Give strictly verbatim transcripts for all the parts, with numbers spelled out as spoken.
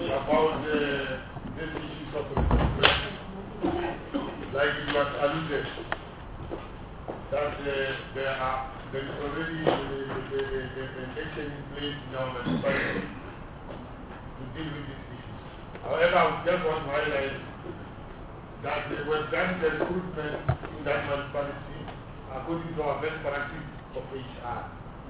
about uh, these issues of recruitment, like you have alluded, that uh, there are there is already an action in place in our municipality to deal with these issues. However, I would just want to highlight that we have done the recruitment in that municipality according to our best practice of H R.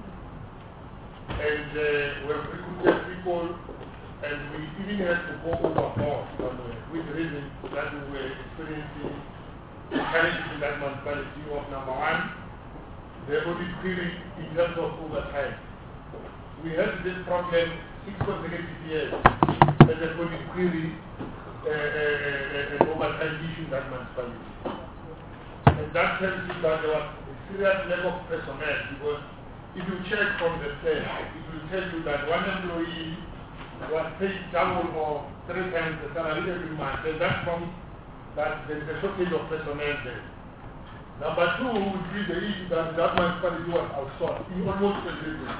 And uh, we have recruited people, and we even had to go overboard somewhere, with the reason that we were experiencing challenges in that municipality of number one, the audit query in terms of overtime. We had this problem six consecutive years as a audit query uh, uh, and overtime issue in that municipality. And that tells you that there was a serious lack of personnel, because if you check from the state, it will tell you that one employee was paid double or three times the salary every month. And that comes that there is a shortage of personnel there. Number two would be the issue that that municipality was outsourced in almost everything.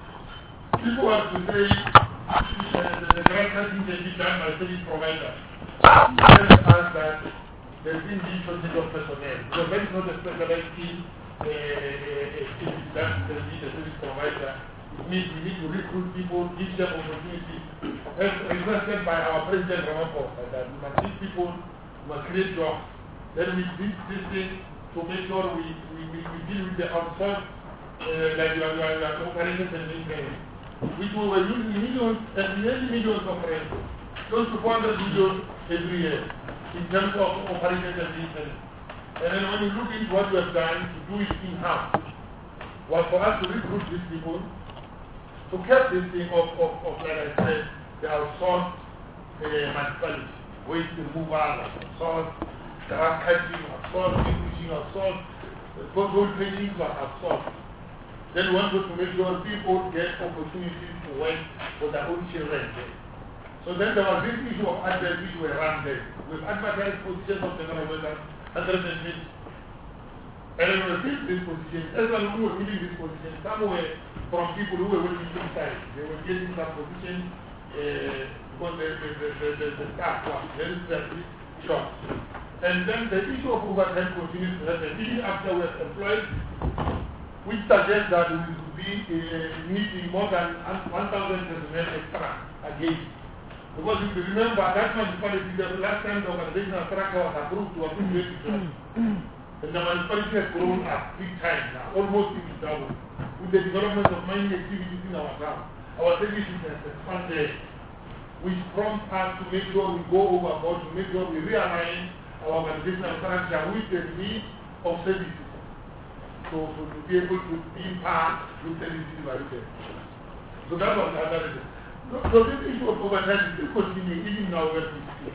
People have to say uh, the grant testing can be done by service providers. Tell us that there's been this shortage of personnel, because that is not a specialized team. Uh, uh, that the service provider. It means we need to recruit people, give them opportunities. As requested by our President Ramaphosa, that we must teach people, we must create jobs. Then we did this thing to make sure we, we, we, we deal with the outsourced, uh, like you are, you are, you are operations and maintenance. Which we were using millions and many millions of rent, close to four hundred million every year in terms of operations and maintenance. And then when you look into what we have done to do it in-house, was for us to recruit these people, to keep this thing of, of, of like I said, the outsourced uh, municipality, waste removal, outsourced, drug catching, outsourced, fishing, outsourced, control training was outsourced. Then we wanted to make sure people get opportunities to work for their own children. So then there was this issue of adverts which were run there. We've advertised positions of the government hundred percent. And then we filled this position. As well as we were filling this position, some were from people who were working inside. They were getting some position uh, because the, the, the, the, the, the staff was very, very short. And then the issue of overtime continues to happen. Even after we have employed, which suggests that we will be uh, needing more than one thousand personnel extra again. Because if you remember, that municipality, the last time the organizational structure was approved to approve twenty twelve. And the municipality has grown up big time now, almost in double. With the development of mining activities in our town, our services has expanded, which prompts us to make sure we go overboard, to make sure we realign our organizational structure with the need of services. So, so to be able to be part with services right there. So that was another reason. So, so this issue of overtime is still continuing even now where we speak.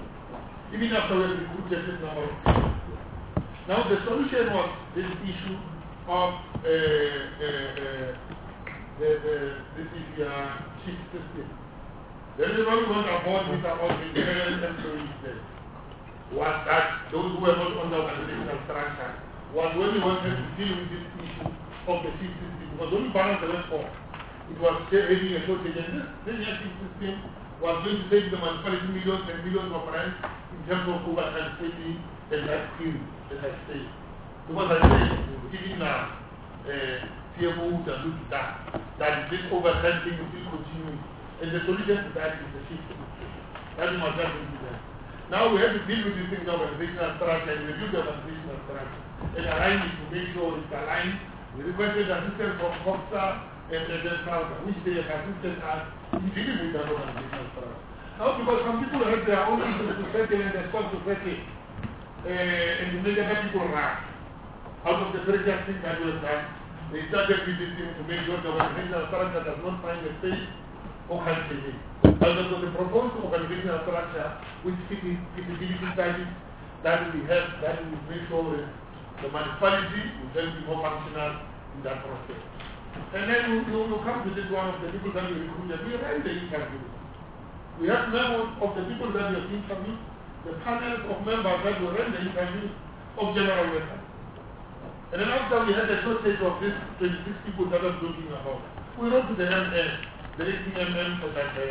Even after we have recruited this number of people. Now the solution was this issue of uh, uh, uh, the, the, this is uh, shift system. The reason why we went aboard with about the general employees there was that those who were not on the organizational structure was when we wanted to deal with this issue of the shift system, because when we balanced the workforce, it was still having a shortage, and this, this shift system was going to save the municipality millions and millions of rand in terms of overtime spending and that skill that I say. Because I say, even now, uh, C M O would allude to that, that this overtime thing is still continuing, and the solution to that is the shift. That is my judgment to them. Now we have to deal with this thing of organizational structure and review the organizational structure and align it to make sure it's aligned. We requested assistance from COPSA and the South, which they have assisted us in dealing with that organizational structure. Now, because some people have their own issues to settle and they stop to settle, uh, and to make other people run. Out of the previous thing that we have done, they started with this thing to make sure the organizational structure does not find a space or cancel it. And so the proposed organizational structure, which feasibility studies that we have, that will make sure the municipality will then be more functional in that process. And then you, you, you come to this one of the people that we recruited. We ran the interview. We have members of the people that we have interviewed, the panels of members that will run the interview of general workers. And then after we had a shortage of these twenty-six people that I was talking about, we wrote to the M M, the A C M M, for that uh,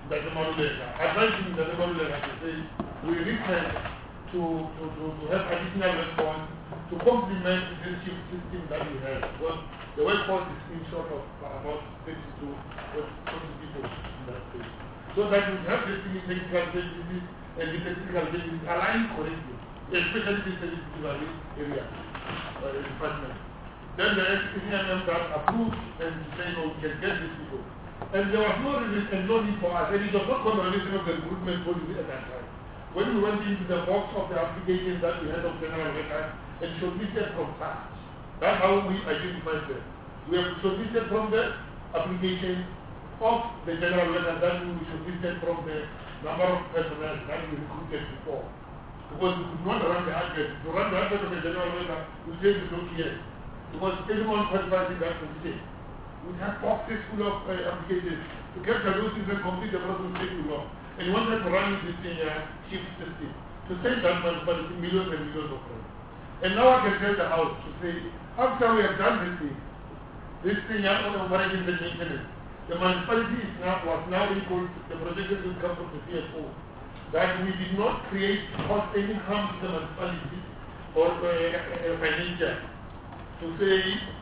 that the model advising that the model to say we return to, to, to, to have additional response to complement the shift system that we have. Because the workforce is in short of about thirty-two people in that stage. So that we have the technical capabilities and the technical capabilities aligned correctly, especially the sensitive area uh, department. Then the S P C M M that approved and said, no, we can get these people. And there was no reason and no need for us. And it was not contradiction of the recruitment policy at that time. When we went into the box of the applications that we had of general record and shortlisted from that, that's how we identified them. We have shortlisted from the application of the general record that we shortlisted from the number of personnel that we recruited before. Because we could not run the address. To run the address of the general record, we say we don't hear. Because everyone qualifies in that position. We have boxes full of uh, applications. To capture those things and complete the process take too long. And we wanted to run this thing, uh, shift system, to save that money for millions and millions of dollars. And now I can tell the house to say, after we have done this thing, this thing is on operating the maintenance. The municipality is now, was now equal to the projection will come from the C F O. That we did not create cause any harm to the municipality or uh, uh, financial. To say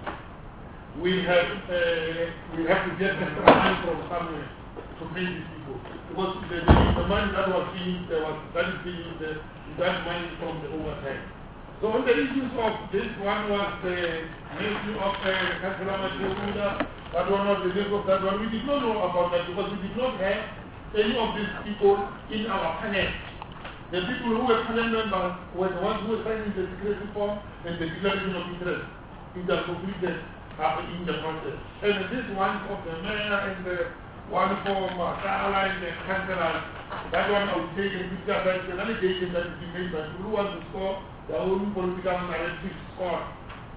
we have uh, we have to get the money from somewhere to pay these people, because the, the, the money that was being uh, was that is being used, uh, that money from the overtime. So on the issues of this one was the issue of uh, Councillor Machuda, that one was the name of that one. We did not know about that because we did not have any of these people in our panel. The people who were panel members were the ones who were signing the security form and the declaration of interest. It has completed uh, in the process. And this one of the mayor and the one from uh, Caroline and councillors, that one I would take and put that as an allegation that is made by who wants to score their own political narrative score.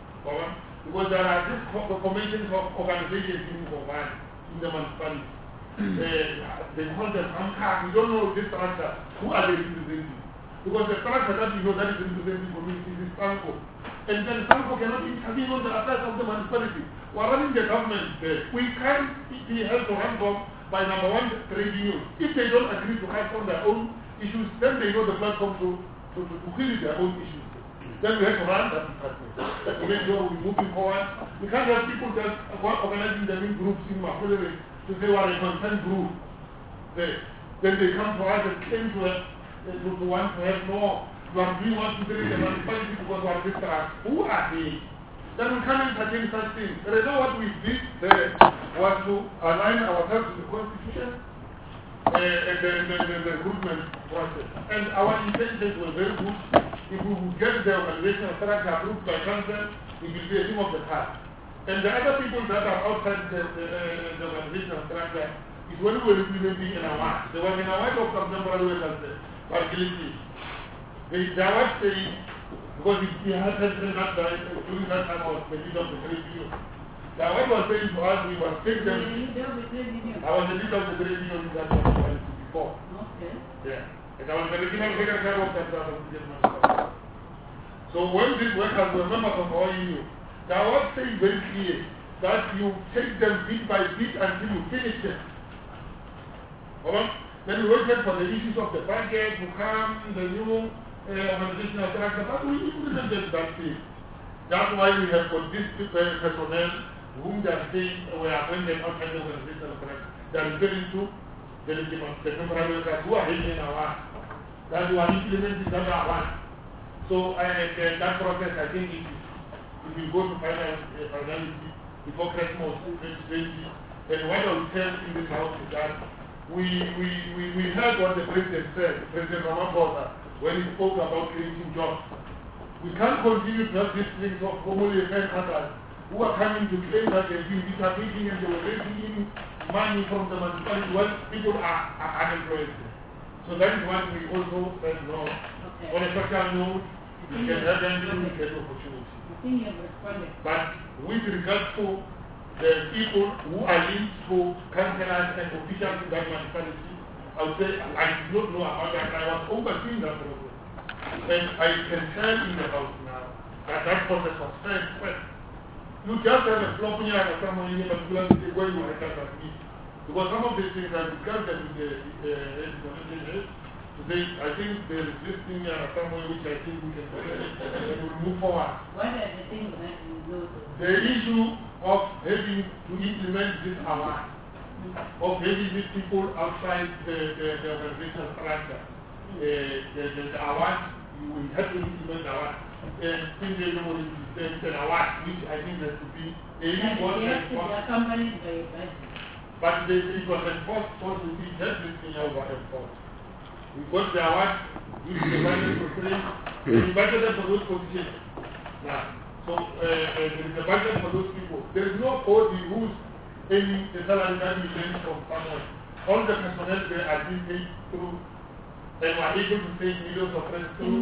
Because there are these formations of organizations in Command, in the municipality. uh, they call them AMCAC. We don't know this structure. Who are they representing? Because the structure that we know that is representing communities is SANCO. And then SANCO cannot intervene on the affairs of the municipality. We are running the government there. We can't be held to ransom by number one, trade unions. If they don't agree to act on their own issues, then they know the platform to, to, to, to kill their own issues. Then we have to run that department. To make sure we're moving forward. We can't have people just organizing them in groups in Makulere to say we are a consent group. They, then they come to us and claim to, have, to, to want to have more. We are doing what to do in the municipality because we are distracted. Who are they? Then we can't entertain such things. But I know what we did there was to align ourselves to the Constitution uh, and the, the, the, the recruitment process. And our intentions were very good. If we would get the organizational structure approved by council, it will be a thing of the past. And the other people that are outside the, the, uh, the organizational structure is when we were implementing in our. There was in our of contemporary ways as the facility. The Jawad saying, because he had said that during that time I was the leader of the trade union. Jawad was saying to us, we must take them. I was the leader of the trade union in that time before. Okay. Yeah. And I was the regional secretary of that. So when these workers were members of our union, Jawad said very clear that you take them bit by bit until you finish them. Alright? Then we waited for the issues of the budget to come, the new uh, organizational structure, but we implemented that thing. That's why we have got this personnel whom they are saying we are appointed outside the organizational structure. They are referring to the, the temporary workers who are in our that we are implementing that one. So uh, the, that process, I think it, it will go to final, uh, finality before Christmas twenty twenty. And what I will tell in this house is that we, we, we, we heard what the President said, President Ramaphosa, when he spoke about creating jobs. We can't continue to have these things of Komoli and others who are coming to claim that they've been disappearing and they were raising in money from the municipality when people are, are unemployed. So that is what we also said no. Okay. On a social note, we can have them to get opportunity. But with regards to the people who are linked to councillors and officials in that municipality, I would say I did not know about that. I was overseeing that process. And I can tell in the house now that that process was very quick. You just have a flopping out of someone in a particular city where you are at me. Because some of these things I discussed them with the uh, today, I think there is this thing uh, somewhere which I think we can do and we'll move forward. What are the things that you do? The issue of having to implement this award, mm-hmm. of having these people outside the, the, the organizational structure, mm-hmm. uh, the, the, the award, you will have to implement the award. And still they don't want to send an award, which I think has to be a reward. Yes, they are accompanied by a budget. But they, it was enforced also to be just this thing over enforced. We got the award, used the budget for free, and we budgeted for those positions. Now, so uh, uh, there is a budget for those people. There is no body who's paying the salary that we pay from someone. All the personnel there are being paid through, and we are able to save millions of friends through.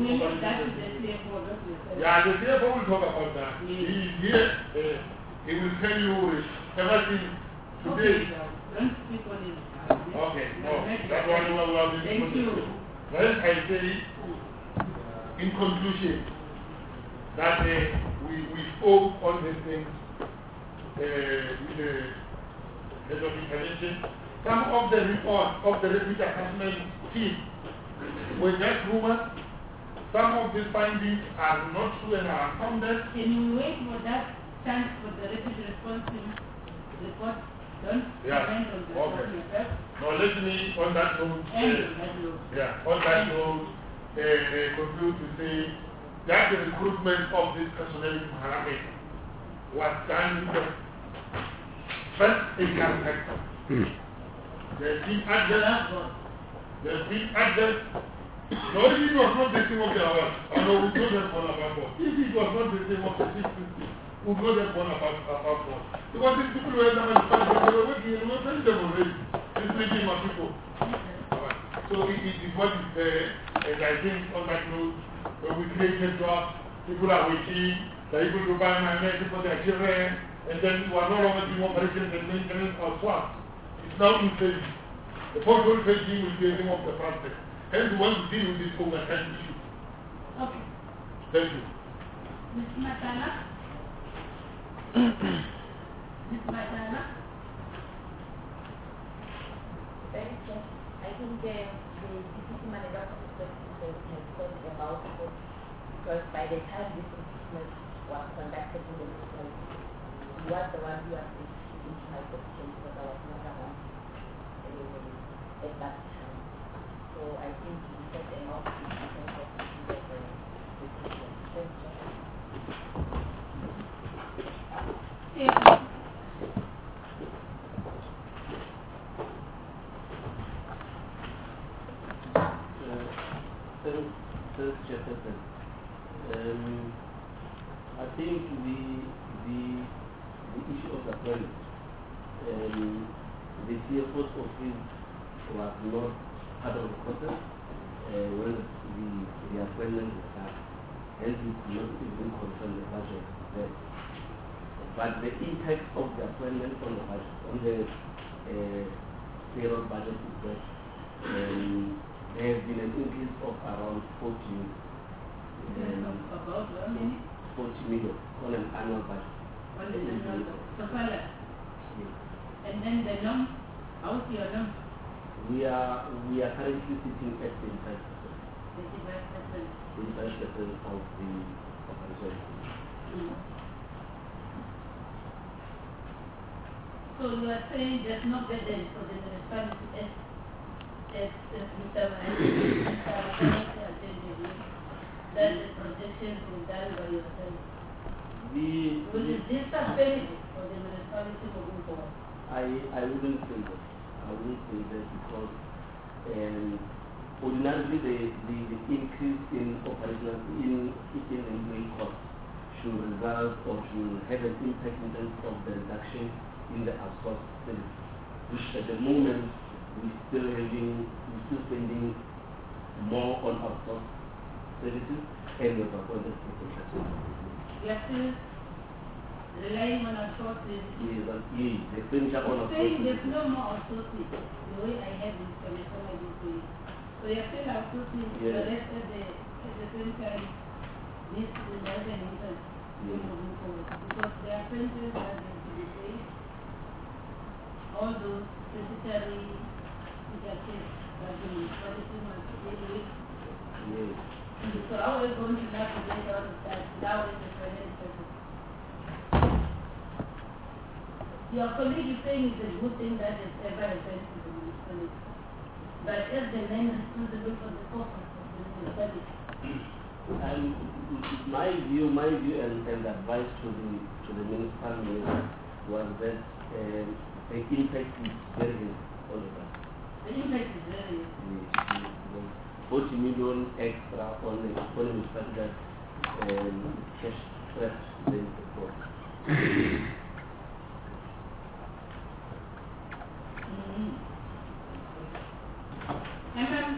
Yeah, the C F O will talk about that. Yes. He is here, uh, he will tell you everything today. Okay, don't speak on it. Okay, no, that's what we will be. Thank you. Well, I say, in conclusion, that uh, we, we spoke on these things uh, with the head of intervention. Some of the reports of the refugee assessment team were just rumors. Some of these findings are not true and are unfounded. Can you wait for that chance for the refugee response team report? Don't yeah. comment on the okay. yourself. No, let me, on that note, uh, yeah, on that note, uh, uh, conclude to say that the recruitment of this personnel in Harare was done with the first income factor. There's been adjust, there's been adjust. No, if it was not the same of the hour, I know we know that one about. If it was not the same of the six fifty, we know that one about about one. Because these people were not they were working, we were telling them already. These three my people. Right. So it, it is what is there, and I think on that note, when we create a job, people are waiting, they're able to buy my medicine for their children, and then we are no longer doing operations and maintenance or swap. It's now in phase. The portfolio phasing will be a thing of the process. Hence, we want to deal with this overtime issue. Okay. Thank you. Miz Matala? Miz Matala? Thank you. I think uh, the deputy manager of the service has thought about it because by the time this assessment was conducted in the municipality, he was the one who was in my position because I was not around uh, at that time. So I think he set them up in terms of the decision. Thank you. Yeah. Third chapter. Um, I think the the the issue of the appointment, um, the C F O's office was not part of the process uh, when the the appointment was done. Hence, we could not even confirm the budget there. But the impact of the appointment on the budget, on the uh, payroll budget is that um, there has been an increase of around forty, um, about how many? forty million on an annual budget. On the annual budget. So far, yes. And then the number, how's your number? We are we are currently sitting at thirty-five percent. thirty-five percent. thirty-five percent of the of the reserve. Mm. So you are saying there's no burden for the municipality as as Mister that the projections were done by yourself. The, Will the, this have benefit for the municipality moving forward? I I wouldn't say that. I wouldn't say that because um, ordinarily the, the, the increase in operational in in employee costs should result or should have an impact in terms of the reduction in the outsourced service, which at the moment we still having we still spending more on outsourced services and we have appointed people. You are still relying on outsourcing. Yes, but yes, the expenditure on Saying outsourcing. there's no more outsourcing the way I have information I do to you. So you are still outsourcing Yes. the rest at the at the same time this will have an impact Yes. moving forward because the expenses are going to be paid all those statutory legal cases that the municipality must deal with. Yes. So how are we going to navigate all of that now in the present service? Your colleague is saying it's a good thing that has ever happened to the municipality. But as the man responsible for the focus of the municipality. Um, my view, my view and, and advice to the to the municipal minister was that um, the impact is very good all of us. The impact is very The forty million extra on the on the municipality that um, cash trapped the support. mm-hmm. And then,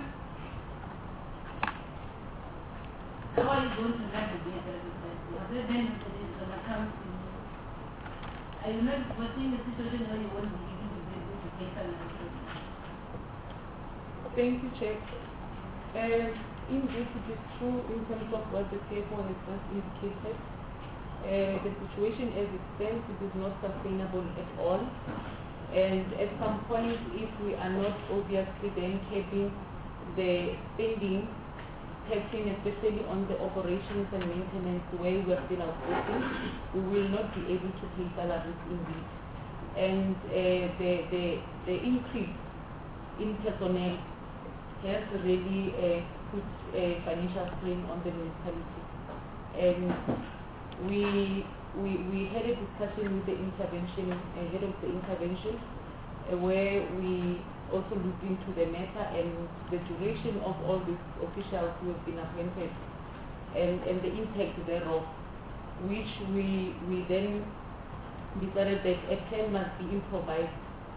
how are you going to navigate that? Was there then an account in you? Are you not foreseeing a situation where you won't be able to be able to pay salaries? Thank you, Chair. Uh, indeed, it is true in terms of what the C F O has just indicated. Uh, the situation as it stands, it is not sustainable at all. And at some point, if we are not obviously then keeping the spending, taxing especially on the operations and maintenance where we are still outsourcing, we will not be able to pay salaries indeed. And uh, the, the, the increase in personnel has really uh, put a financial strain on the municipality. And we, we, we had a discussion with the intervention, uh, head of the intervention, uh, where we also looked into the matter and the duration of all these officials who have been appointed and, and the impact thereof, which we, we then decided that a plan must be improvised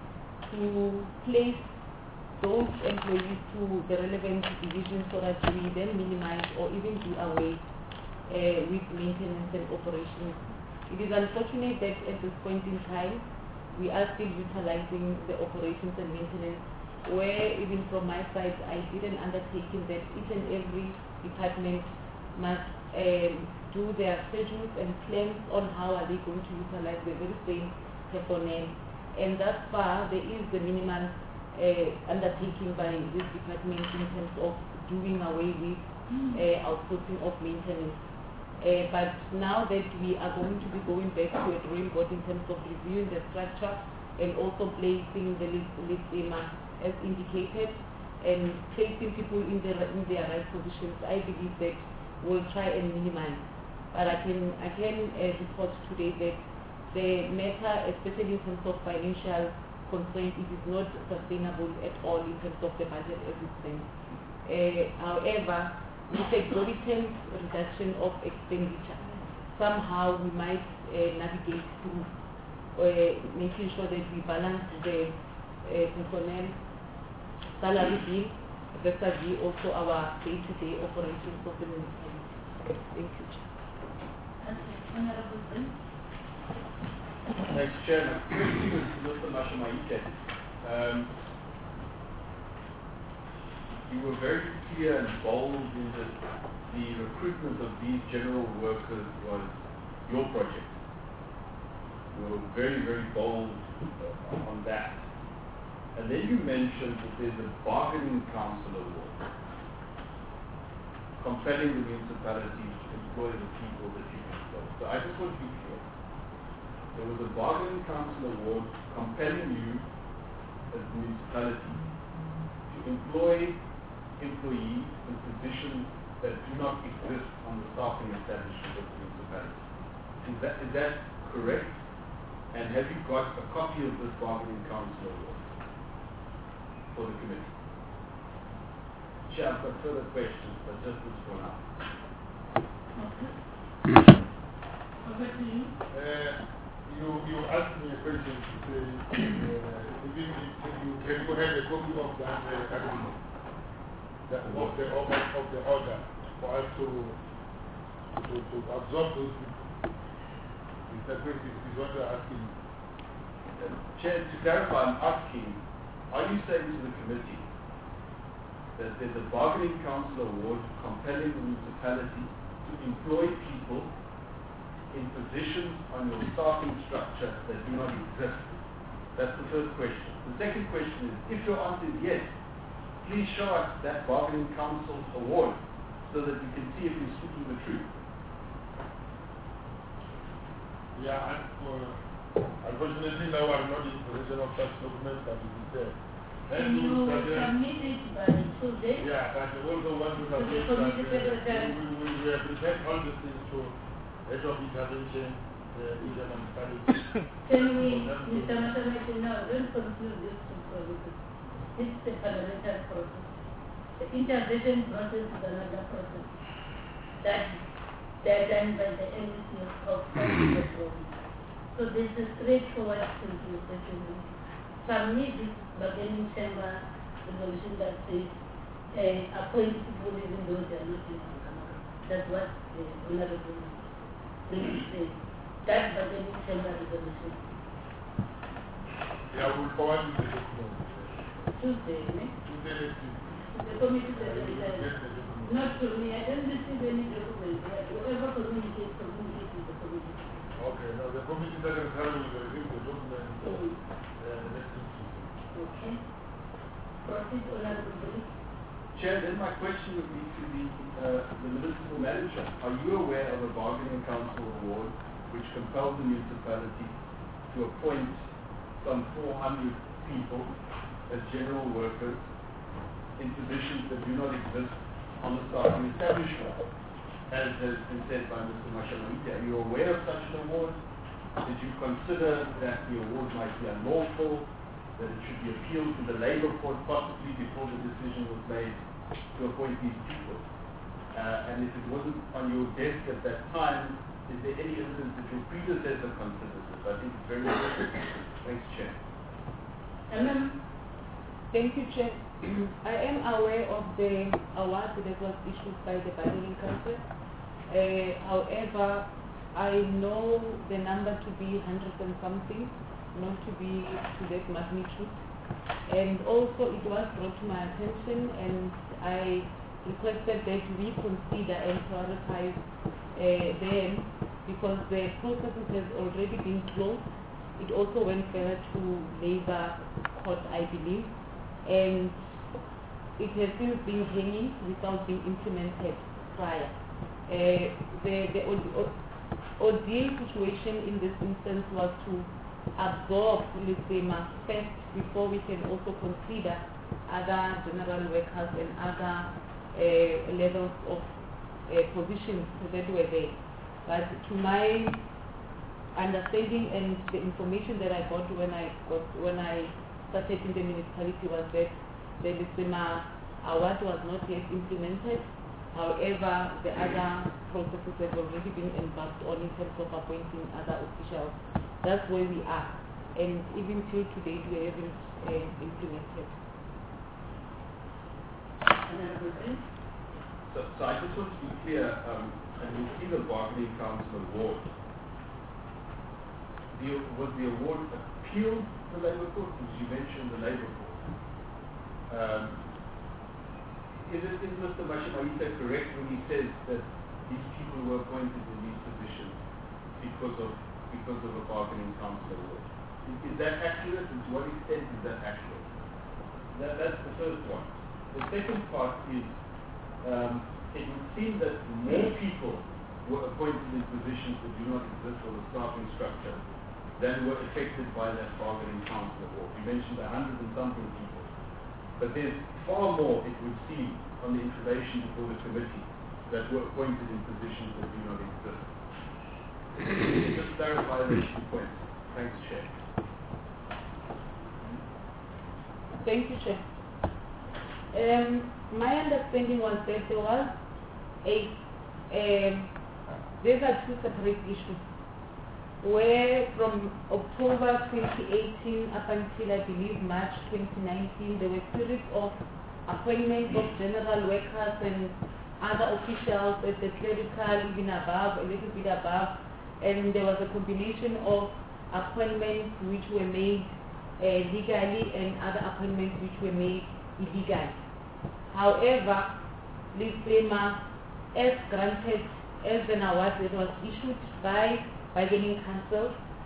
to place those employees to the relevant divisions so that we then minimize or even do away uh, with maintenance and operations. It is unfortunate that at this point in time, we are still utilizing the operations and maintenance, where even from my side, I did an undertaking that each and every department must um, do their schedules and plans on how are they going to utilize the very same personnel. And thus far, there is the minimal uh, undertaking by this department in terms of doing away with uh, outsourcing of maintenance. Uh, but now that we are going to be going back to a drawing board in terms of reviewing the structure and also placing the list as indicated and placing people in their, in their right positions, I believe that we'll try and minimize. But I can, I can uh, report today that the matter, especially in terms of financial constraint, it is not sustainable at all in terms of the budget as it stands. Uh, however, with exorbitant reduction of expenditure, somehow we might uh, navigate through uh, making sure that we balance the uh, personnel salary bill vis-a-vis also our day-to-day operations of the municipality. Thank you, Chair. Honorable Prince. Thanks, Chairman. Mister Mashamaike. Um, you were very clear and bold in that the recruitment of these general workers was your project. You were very, very bold uh, on that. And then you mentioned that there's a bargaining council award compelling the municipalities to employ the people that you employ. So I just want to be clear. There was a bargaining council award compelling you as a municipality to employ employees in positions that do not exist on the staffing establishment of the municipality. Is that, is that correct? And have you got a copy of this bargaining council award for the committee? Chair, I've got further questions, but just this for now. Okay. Over to you. Uh, you, you asked me a question to say, uh, even if you can you have a copy of that uh, agreement, that of the, of, of the order, for us to, to, to absorb those people. Is that what is what you're asking? Uh, Chair, to clarify, I'm asking, are you saying to the committee that there's a bargaining council award compelling the municipality to employ people in positions on your staffing structure that do not exist That's the first question. The second question is, if your answer is yes, please show us that bargaining council award so that we can see if you're speaking the truth. Yeah, and for, unfortunately now I'm not in possession of such documents, but it is there. Can you submit it by Tuesday? Yeah, but also want to To the submit that committee uh, secretary. we, we, we have prepared all the things to head of intervention, uh, Indian municipality. Can we, Mister Matamati, no, don't confuse this two processes. This is a parliamentary process. The intervention process is another process. That they're done by the M C of the province. So this is straightforward simplification. Submit this bargaining chamber resolution that says uh, appoint people even though they are not in Ankamaka. That's what the honorable Prince said. That bargaining chamber resolution. Yeah, we'll forward you the document. Tuesday, eh? Tuesday next week. The committee Uh, you will get secretary. the document. Not to me, I don't receive any document. Whoever communicates, communicates with the committee. Okay, now the committee secretary will review the document Mm. uh, next week. Okay. Proceed, honorable Bodi. Chair, then my question would be to the, uh, the municipal manager. Are you aware of a bargaining council award which compels the municipality to appoint some four hundred people as general workers in positions that do not exist on the staffing establishment, as has been said by Mister Mashamaniti? Are you aware of such an award? Did you consider that the award might be unlawful, that it should be appealed to the Labour Court possibly before the decision was made to appoint these people? Uh, and if it wasn't on your desk at that time, is there any evidence that your predecessor considered this? I think it's very important. Thanks, Chair. Madam, Thank you, Chair. I am aware of the award that was issued by the Bargaining Council. Uh, however, I know the number to be hundred and something, not to be to that magnitude. And also it was brought to my attention and I requested that we consider and prioritize uh, them because the processes has already been closed. It also went further to Labour Court, I believe, and it has since been hanging without being implemented prior. Uh, the the ordeal ordeal situation in this instance was to absorb Lisema first before we can also consider other general workers and other uh, levels of uh, positions that were there. But to my understanding and the information that I got when I got when I started in the municipality was that the Lisema award was not yet implemented. However, the other processes have already been embarked on in terms of appointing other officials. That's where we are. And even till today, we haven't uh, implemented. honorable Prince. So, so I just want to be clear, um, and we see the Bargaining Council award. The, was the award appealed to the Labour Court? Because you mentioned the Labour Court. Um, is, it, is Mister Mashimaita correct when he says that these people were appointed in these positions because of because of a Bargaining Council award? Is, is that accurate, and to what extent is that accurate? That, that's the first one. The second part is, um, it would seem that more people were appointed in positions that do not exist for the staffing structure than were affected by that Bargaining Council award. You mentioned a hundred and something people. But there's far more, it would seem, on the information before the committee that were appointed in positions that do not exist. Just clarify those two points. Thanks, Chair. Thank you, Chair. Um, my understanding was that there was a, um, these are two separate issues, where from October twenty eighteen up until I believe March twenty nineteen, there were periods of appointments of general workers and other officials at the clerical, even above, a little bit above, and there was a combination of appointments which were made uh, legally and other appointments which were made illegally. However, Lisema, as granted as an award that was issued by Bargaining Council,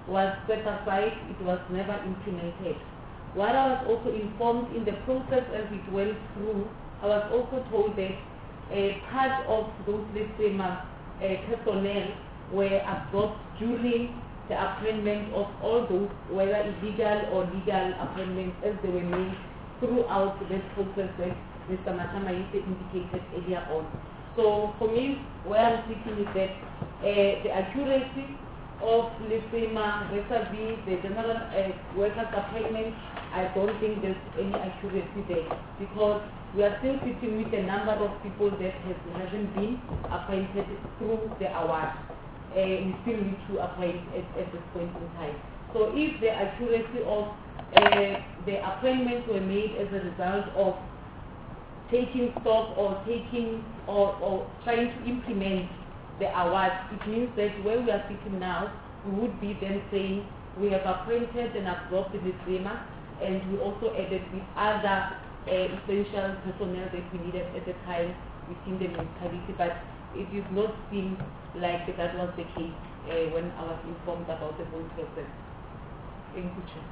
was set aside, it was never implemented. What I was also informed in the process as it went through, I was also told that a part of those LISEMA uh, personnel were absorbed during the appointment of all those, whether illegal or legal appointments, as they were made throughout this process that Mister Matamaite indicated earlier on. So for me, where I'm thinking is that uh, the accuracy of LISEMA vis-a-vis the general uh, workers' appointment, I don't think there's any accuracy there, because we are still sitting with a number of people that has, hasn't been appointed through the award. Uh, we still need to appoint at, at this point in time. So if the accuracy of uh, the appointments were made as a result of taking stock or taking or, or trying to implement the award, it means that where we are sitting now, we would be then saying we have appointed and absorbed the LISEMA, and we also added with other uh, essential personnel that we needed at the time within the municipality, but it did not seem like that was the case uh, when I was informed about the whole process. Thank you, Chair.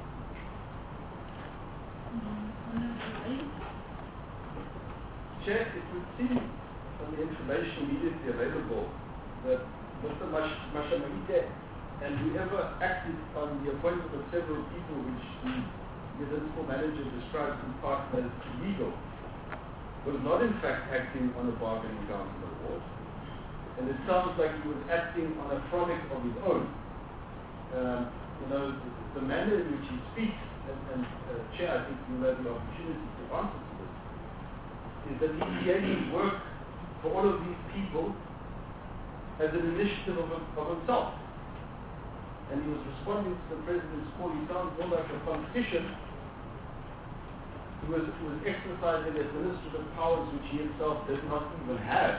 Chair, it would seem from the information immediately available that Mister Matamaite and whoever acted on the appointment of several people, which the municipal manager describes in part as illegal, was not in fact acting on a bargaining council award. And it sounds like he was acting on a product of his own. Um, you know, the, the manner in which he speaks, and, and uh, Chair, I think you have the opportunity to answer to this, is that he created work for all of these people as an initiative of, of himself. And he was responding to the President's call. He sounds more like a politician who was, who was exercising administrative powers which he himself does not even have.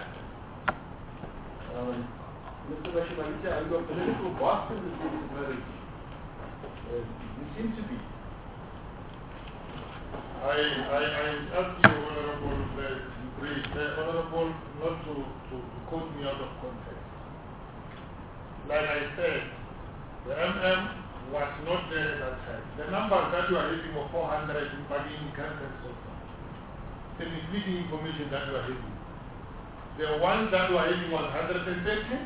Um, Mister Matamaite, are you a political boss in this municipality? Uh, you seem to be. I, I, I ask you, Honorable uh, uh, Honorable, not to, to, to quote me out of context. Like I said, the M M was not there at that time. The numbers that you are having of four hundred in Pagini, Kant and so on, the misleading information that you are having. The ones that were having one hundred thirty,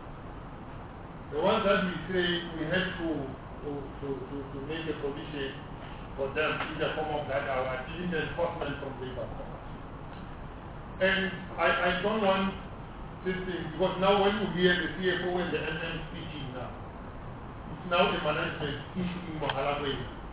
the ones that we say we have to, to, to, to, to make a provision for them in the form of that award, even the enforcement from labor court. And I, I don't want this thing, because now when you hear the C F O and the M M speaking now, it's now the management issue in Mohalawe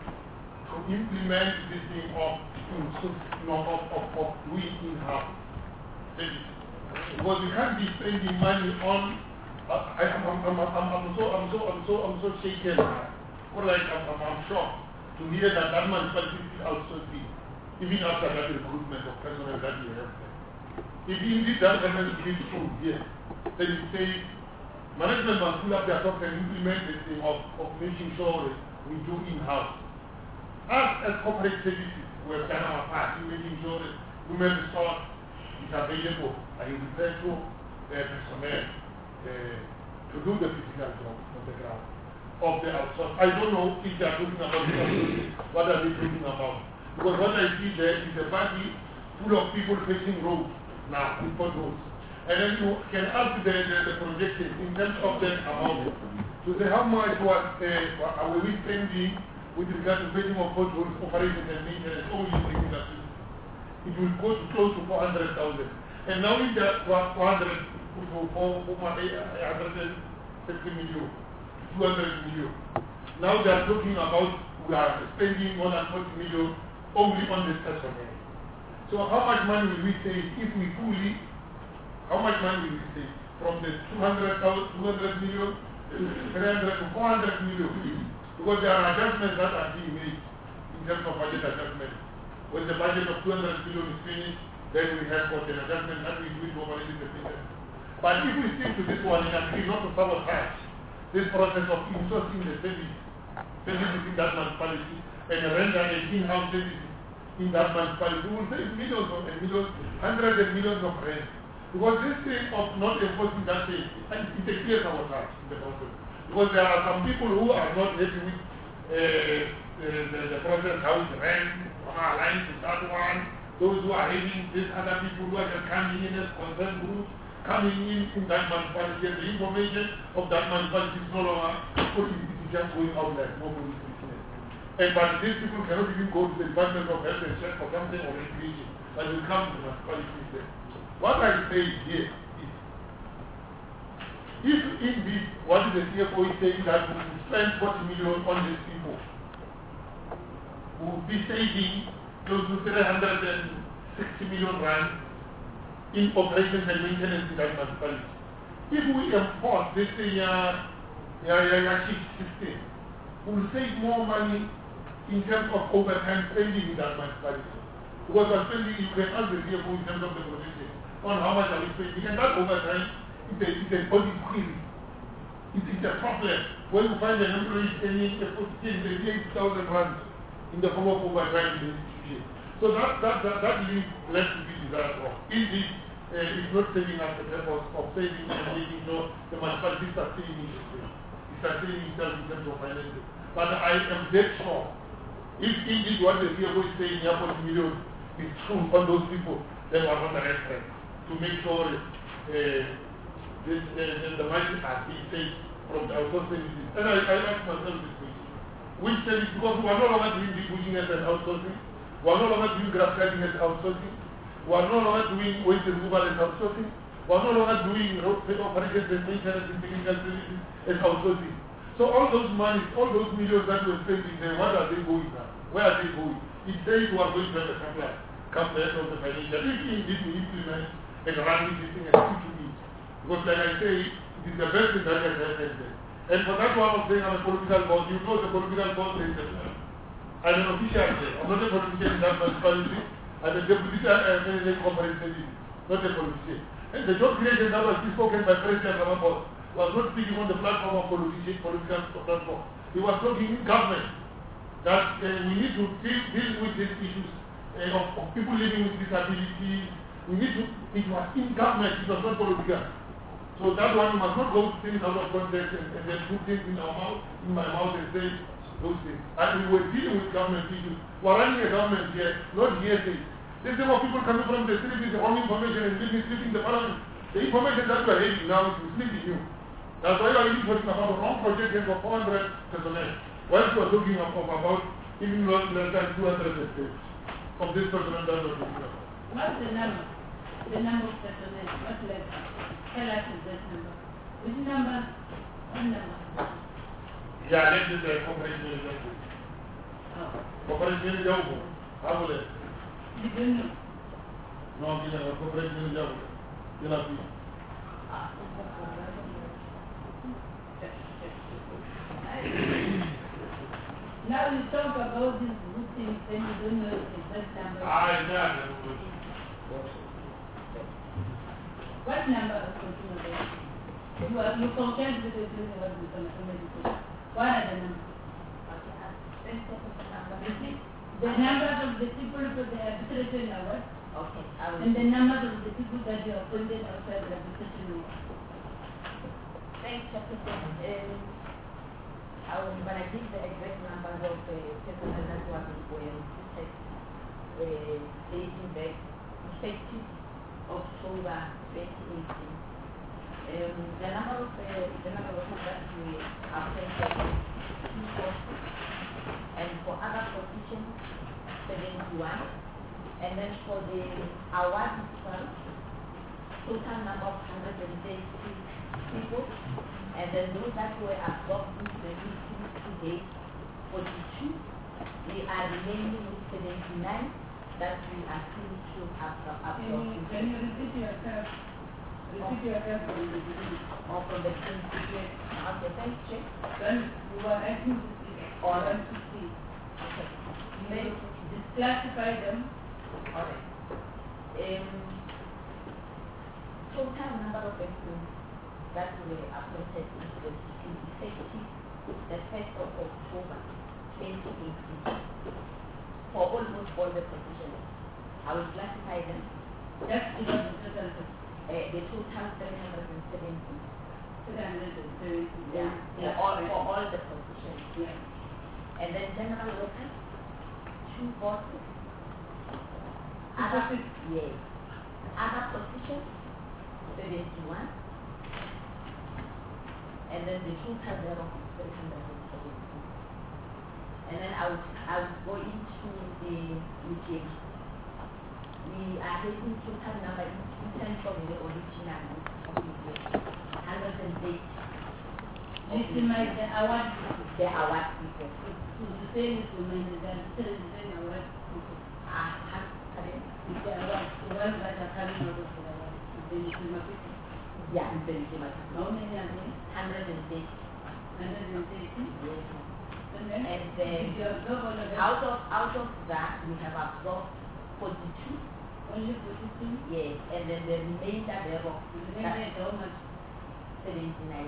to implement this thing of, you know, of, of, of doing in-house services. Because you can't be spending money on. Uh, I, I'm, I'm, I'm, I'm so I'm so I'm so I'm so shaken. Or like I'm, I'm, I'm shocked to hear that that municipality is outsourcing, even after that recruitment of personnel that you have there. If indeed that government is true, yes, then you say management must pull up their socks and implement this thing of, of making sure that we do in-house. Us as corporate services, we have done our part in making sure that human resource is available and you refer to the personnel uh, to do the physical job on the ground of the outsource. I don't know if they are talking about what are they talking about. Because what I see there is a body full of people facing roads now, import roads. And then you can ask the, the, the projection in terms of the amount to say how much was uh, are we spending with regard to facing of potholes, operations and maintenance, only using that. It will go to close to four hundred thousand. And now in the four hundred, one hundred fifty million, two hundred million. Now they are talking about we are spending more than forty million only on this personnel. So how much money will we save if we fully, how much money will we save from the two hundred million to three hundred to four hundred million? Because there are adjustments that are being made in terms of budget adjustment. When the budget of two hundred billion is finished, then we have got an adjustment that we do to operate the system. But if we stick to this one and agree not to sabotage this process of insourcing the service, services in that municipality, and render an in-house service in that municipality, we will save millions of and millions, hundreds and millions of rent. Because this thing of not enforcing that thing, it's a clear sabotage in the process. Because there are some people who are not happy with uh, the, the, the process, how it ran, one are aligned to that one, those who are having these other people who are just coming in as concerned groups, coming in in that municipality, and the information of that municipality is no longer, it is just going out like nobody's business. And but these people cannot even go to the Department of Health and check for something or recreation, but will come to the municipality there. What I say here is, if indeed what the C F O is saying that we will spend forty million on these people, we will be saving close to three hundred sixty million rand in operations and maintenance in that municipality. If we enforce this thing, uh, yeah, yeah, yeah, shift system, we will save more money in terms of overtime spending in that municipality. Because we're spending, you can ask the C F O in terms of the provision on how much are we spending, and that overtime is a, is a body query. It is a problem. When you find an employee spending eighty thousand rand in the form of overtime in the institution. So that, that, that, that leaves less to be desired of. Indeed, uh, it's not saving us the purpose of saving and making sure the municipality is sustaining itself. It's sustaining itself in terms of finances. But I am dead sure, if indeed what the C F O is saying, here forty million is true on those people, then we are on the right track to make sure uh, this, uh, the money are being saved from the outsourcing services. And I, I ask myself this question. Which service, because we are no longer doing debugging as an outsourcing, we are no longer doing graph cutting as outsourcing, we are no longer doing waste removal as outsourcing, we are no longer doing road operations and maintenance and technical services as outsourcing. So all those monies, all those millions that we are spending there, what are they going now? Where are they going? It says we are going to have a supply, come the end of the financial. If indeed we implement and run this thing and stick to it. Because like I say, it is the best thing that has happened there. And for that one of saying I'm a political boss, you know the political boss is uh, I'm an official there. I'm not a politician in that municipality. I'm a deputy uh, manager corporate service, not a politician. And the job creation that was spoken by President Ramaphosa was not speaking on the platform of politician, political platform. He was talking in government that uh, we need to deal, deal with these issues uh, of, of people living with disabilities. We need to, it was in government, it was not political. So that one, you must not go things out of context and, and then put things in our mouth, in my mouth and say those things. And we were dealing with government issues. We are running a government here, not hearsay. There's a lot of people coming from the street with the wrong information and misleading the parliament. The information that we are having now is misleading you. That's why we are even talking about the wrong project for four hundred personnel. While we are talking about, about even less than two hundred estates of this personnel that we are talking about. What's the number? The number of personnel, what level? Tell us that number. Which number? What number? Yeah, let's do the corporate manager. Oh. Corporate manager, how will it? You don't know. No, I'm going to corporate manager. You know, Ah. Now you talk about these good things, then you don't know the exact number. Ah, yeah. What number of consumer base? You are you compared with the children of the consumer education. What are the numbers? You see, the numbers of the people for the arbitration award, Okay, I will. and the numbers of the people that you appointed outside the arbitration award. Thanks, Chairperson. Um, I will, when I give the exact numbers of the personnel that were employed, uh, dating back effective October twenty eighteen. Um, the number of uh, the number of people that we appointed two forty, and for other positions seventy-one, and then for the award itself, total number of one hundred thirty-six people, and then those that were absorbed into the meeting today, forty-two. We are remaining with seventy-nine that we are still to absorb. Can you, can you repeat yourself? Repeat yourself from the beginning. Or from the principal. Okay, thanks, Chair. Then you are asking to see or to see. Okay. You disclassify them. Alright. Um, total number of employees that were appointed is effective the first of October twenty eighteen for almost all the positions. I will classify them. Just give us the total. Uh, the total three hundred seventy. three hundred seventy. Yeah, Yeah. for all, for all the positions. Yeah. And then general workers, two bosses. Two Other, bosses? yes. Other positions, seventy-one. And then the total thereof is three hundred seventy. And then I would, I would go into the weekend. We are getting total number in terms of the original of the one hundred eight. Estimate the award. The award people. To the same instrument that the same award people. Ah, has correct? It's the award, the ones that are coming out of the award. The instrument people. Yeah, in Benjamin. How many are there? one hundred eight. one hundred eighty? Yes. And then, And then if you absorb all of that, out of out of that we have absorbed forty-two. only forty-two? Yes, and then the remainder thereof The remainder is how much? seventy-nine.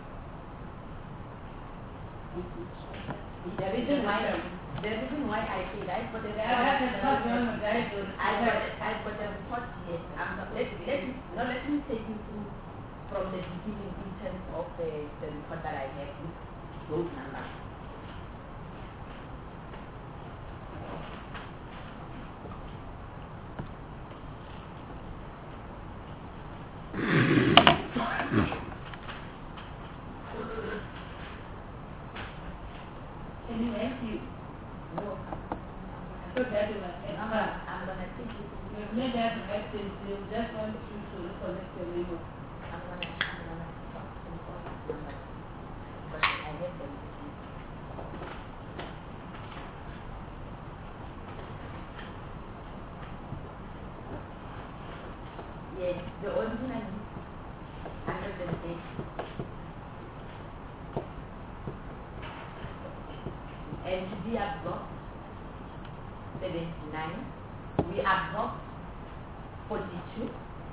The The reason why the reason why I say that is for the I have to stop you on the guide to- I got it, I got the report here. I'm not, let, let, me- no, let me take you through from the beginning in terms of the, the report that I have with those numbers. Can you help you? No, So that you must I'm help gonna, her. I'm gonna take you through. You have made that right since you just want you to recollect your memo. I'm gonna, I'm gonna talk to all these numbers. But I have them with me. Yes, the original is one hundred eight. And to be absorbed, seventy-nine. We absorbed forty-two.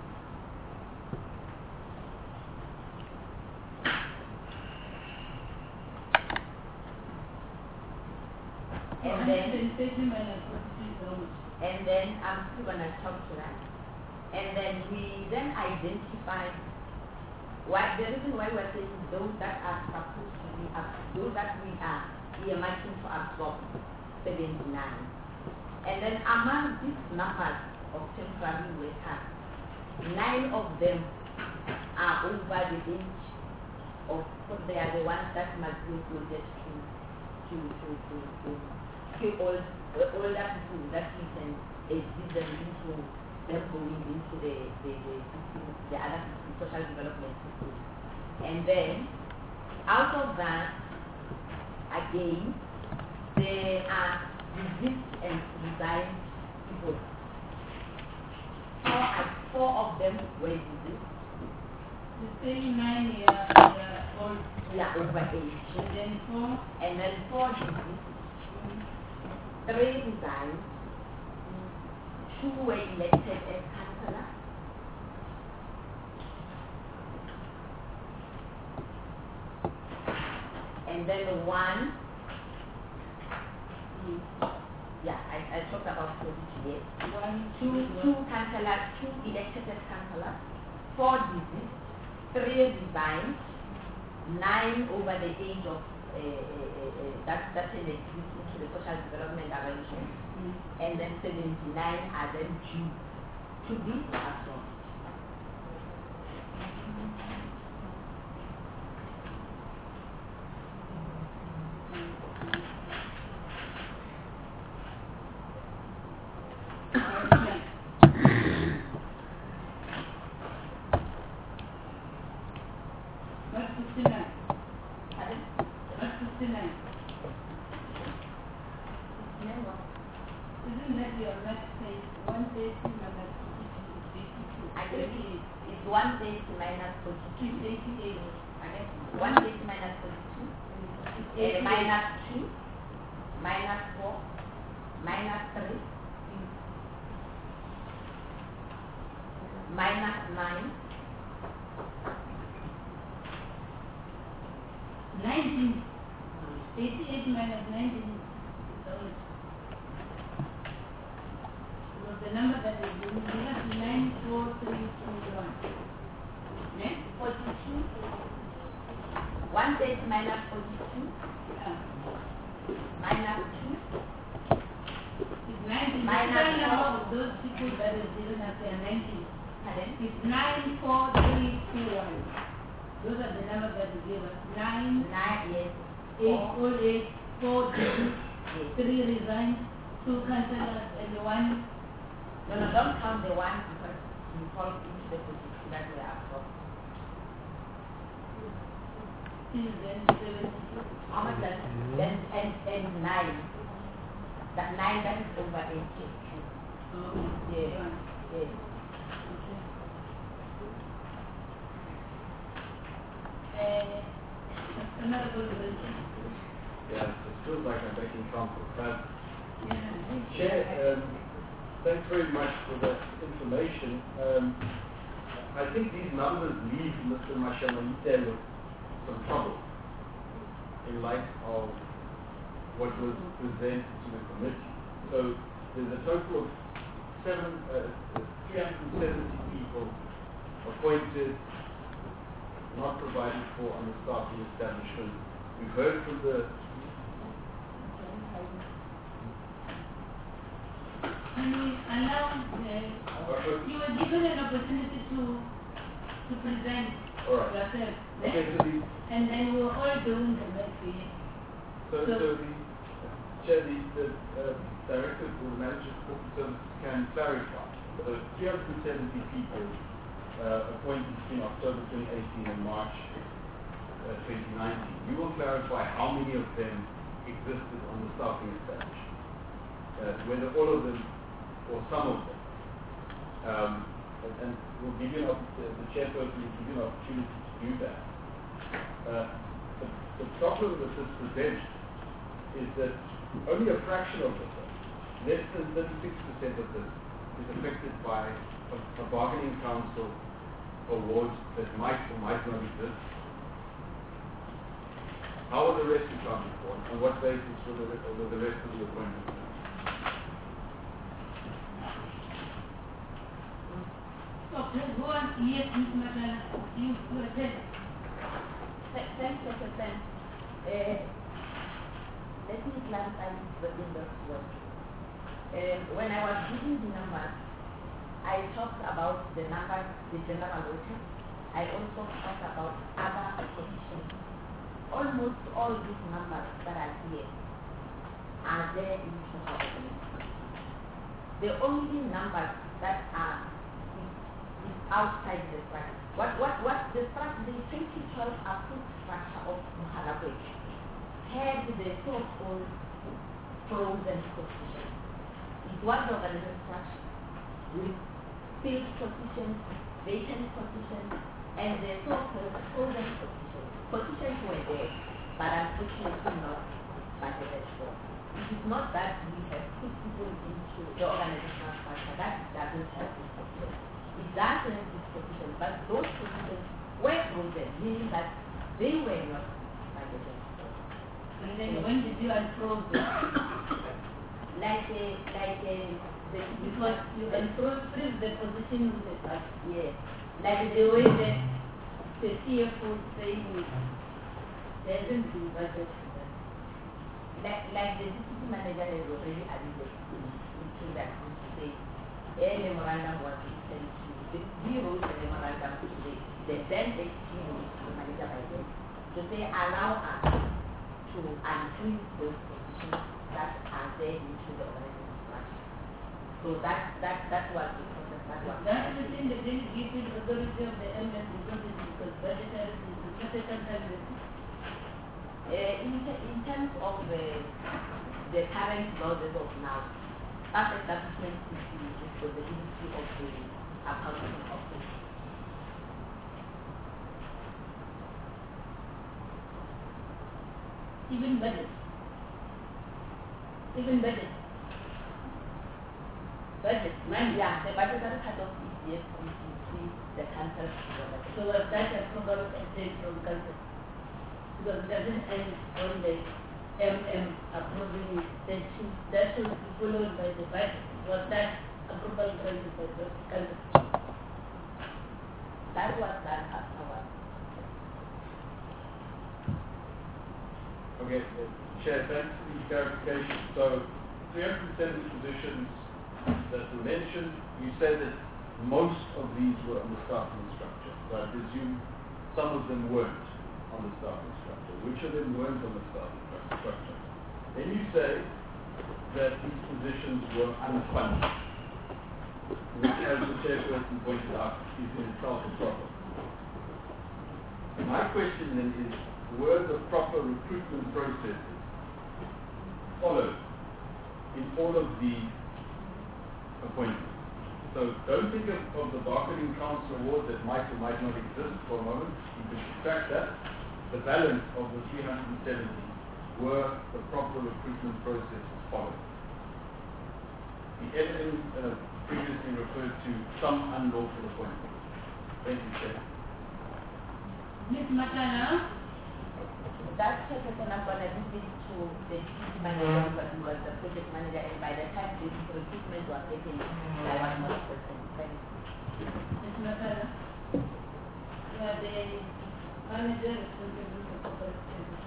And then, thirty minus forty-two is how much? and then I'm still gonna talk to that. And then we then identify what the reason why we're saying those that are supposed to be ab- those that we are earmarking to absorb seventy-nine. And then among these numbers of temporary workers, nine of them are over the age of, because they are the ones that must be included to to to to to, to old, uh, older people that we can exit them into them going into the the the, system, the other system, social development system. And then out of that, again, there are diseased and resigned people. Four, uh, four of them were diseased. The same nine year, year old. Yeah, over age. And then four. And then four diseased. Three resigned. Two were elected as councillors. And then one, mm, yeah, I, I talked about forty-two years. One, Two, two councillors, two elected as councillors, four diseased, three resigned, nine over the age of uh, uh, uh, that that can exist into the social development arrangement, mm. and then seventy-nine are then due to be absorbed. What's fifty-nine? Pardon? What's fifty-nine? Nine what? Isn't that your next page? one thirty minus forty-two is eighty-two. I think it- it's one eighty minus forty-two. It's eighty-eight. I guess one eighty minus forty-two. It's Uh, eighty-eight. minus two, minus four, minus three, minus nine, nineteen. eighty-eight minus nineteen is how much? Because the number that we do, we have nine four three two one. Next? forty-two, one thirty minus forty-two Yeah. minus two. It's nineteen. Minus The total number four. of those people that is given us are nineteen. Pardon? It's nine, four, three, two, one. Those are the numbers that you give us. Nine, Nine, yes. eight, Four. all eight, four, two, Yes. three resigned, two councillors, and one. No, no, don't count the one because you fall into the position that we are from. Till then, seventy-two. How much that? Then and and nine. That nine that is over eighty. Okay. Yeah. One. Yes. Okay. Uh, another good question. Yeah, it feels like I'm back in council. But Yeah. Chair, um, thanks very much for that information. Um, I think these numbers leave Mister Mashamanite with some trouble in light of what was presented to the committee. So there's a total of seven, uh, three hundred seventy people appointed, not provided for on the staffing establishment. We've heard from the Can we allow, uh, you were given an opportunity to to present All right. yourself, Okay, eh? so the And then we were all doing the math for you. So, So- so the, Chair, the, the uh, Director or the Manager of Corporate Services can clarify. So three hundred seventy people uh, appointed between October twenty eighteen and March uh, twenty nineteen. You will clarify how many of them existed on the staffing establishment. Uh, whether all of them or some of them. Um, and, and we'll give you an opportunity, the chairperson will give you an opportunity to do that. Uh, the, the problem that this presents is that only a fraction of this, less than thirty-six percent of this, is affected by a, a bargaining council awards that might or might not exist. How are the rest accounted for? On what basis were the, were the rest of the appointments? Okay, go on. Yes, Miz Matala, you go ahead. Th- Thanks, Doctor Sen. Uh, let me clarify this in this word. Uh, when I was giving the numbers, I talked about the numbers, the general workers. I also talked about other positions. Almost all these numbers that are here are there in total organization. The only numbers that are is, is outside the structure. What what what the structure, the twenty twelve approved structure of Maharabwe had the so-called frozen positions. It was the organization structure with filled positions, vacant positions, and the so-called frozen positions. Positions were there, but unfortunately not budgeted for. It is not that we have put people into the organizational structure that doesn't have this position. It does have this position, but those positions were frozen, meaning that they were not budgeted for. And then when did you unfroze them? Like a, like a, the, Because you unfroze freeze the position with the tax. yeah, Like the way that the C F O is saying it hasn't been budgeted for that. like, like the deputy manager has already alluded in, into that to say a memorandum was sent to the we wrote a memorandum to the the then deputy manager by them to say allow us to unfreeze those positions that are there into the organization structure. So that that that was the process that was That's the thing that didn't give you the authority of the M S because it's because budgetary is not a country. Uh, in, te- in terms of uh, the current laws as of now, that establishment is the responsibility of the accounting office. Even budget. Even budget. Budget, money. Yeah, the budgetary cut-off is yes, is between the council and the budget. So was that approval obtained from council? Because it doesn't end on the M M approving it. That should, that should be followed by the budget. Was that approval granted by the council? That was done afterwards. Okay, uh, Chair, thanks for the clarification. So, three hundred seventy positions that were mentioned, you say that most of these were on the staffing structure. So I presume some of them weren't on the staffing structure. Which of them weren't on the staffing structure? Then you say that these positions were unfunded, which, as the chairperson pointed out, is in itself a problem. My question then is, were the proper recruitment processes followed in all of these appointments? So don't think of, of the Barcoding Council Award that might or might not exist for a moment. You can subtract that. The balance of the three hundred seventy were the proper recruitment processes followed. The evidence uh, previously referred to some unlawful appointments. Thank you, Chair. Miz Matana? That chairperson, I'm going to leave it to the deputy manager because he was the project manager, and by the time this recruitment was taken, I was not present. Thank you. Miz Matana? You are the manager responsible for corporate service.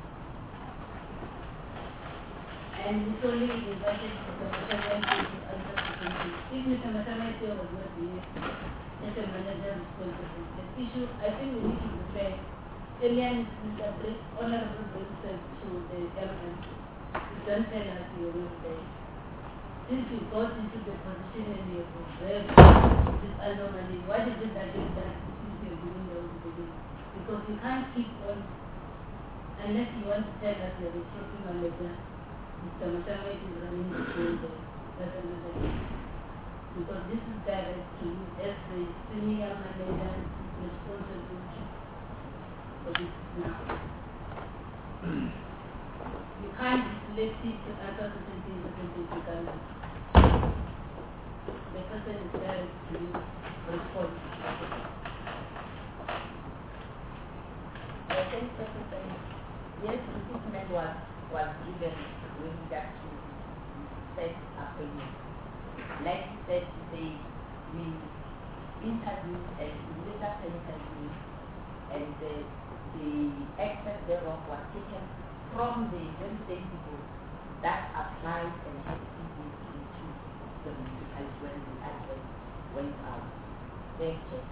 And Miz Oli is invited to the maternity to answer the question. If Mister Maternity was not here, as a manager responsible, the issue, I think we need to prepare. Earlier, Mister Brick, Honorable Brick said to the M M, you don't tell us your real name. Since you got into the position and you observed this anomaly, what is it that you've done since you're doing the beginning? Because you can't keep on, unless you want to tell us you're the trophy manager, Mister Matama is running the show, that's another thing. Because this is direct to you as the senior manager responsible for this now. You can't be selected to answer certain things that you can do. The person is direct to you respond. I think Secretary, yes, recruitment was, was given with regard to set appointment. Like you said, they, we interviewed and we later after interviewing, and the, the expert thereof was taken from the very same people that applied and had C Vs into the municipality when the advert went out. Thank you.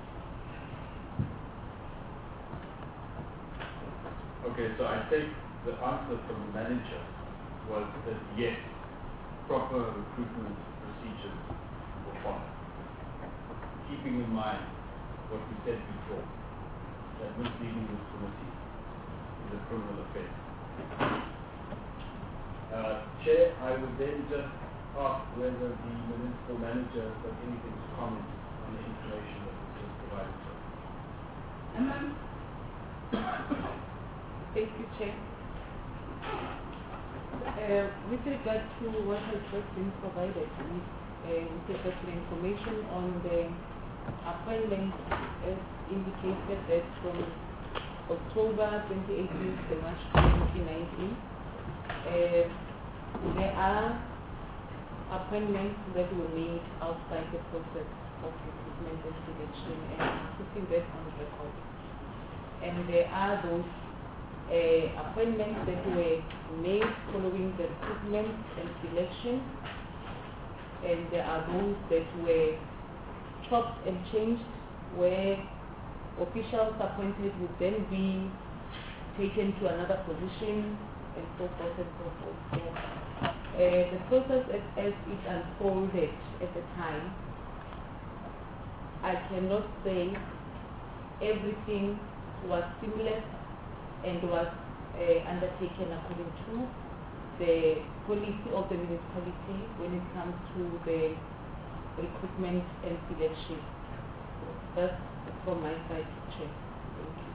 Okay, so I think the answer from the manager was that yes, proper recruitment procedures were followed. Keeping in mind what we said before, that misleading this committee is a criminal offense. Uh, Chair, I would then just ask whether the municipal manager has got anything to comment on the information that was just provided to us. Ma'am? Thank you, Chair. Uh, with regard to what has just been provided, with, uh, with regard to the information on the appointment, as indicated that from October twenty eighteen to March twenty nineteen, uh, there are appointments that were made outside the process of recruitment and selection, and I'm putting that on record. And there are those uh, appointments that were made following the recruitment and selection, and there are those that were chopped and changed, where officials appointed would then be taken to another position, and so forth and so forth. So, uh, the process as, as it unfolded at the time, I cannot say everything was seamless and was uh, undertaken according to the policy of the municipality when it comes to the recruitment and selection. That's from my side, Chair. Thank you.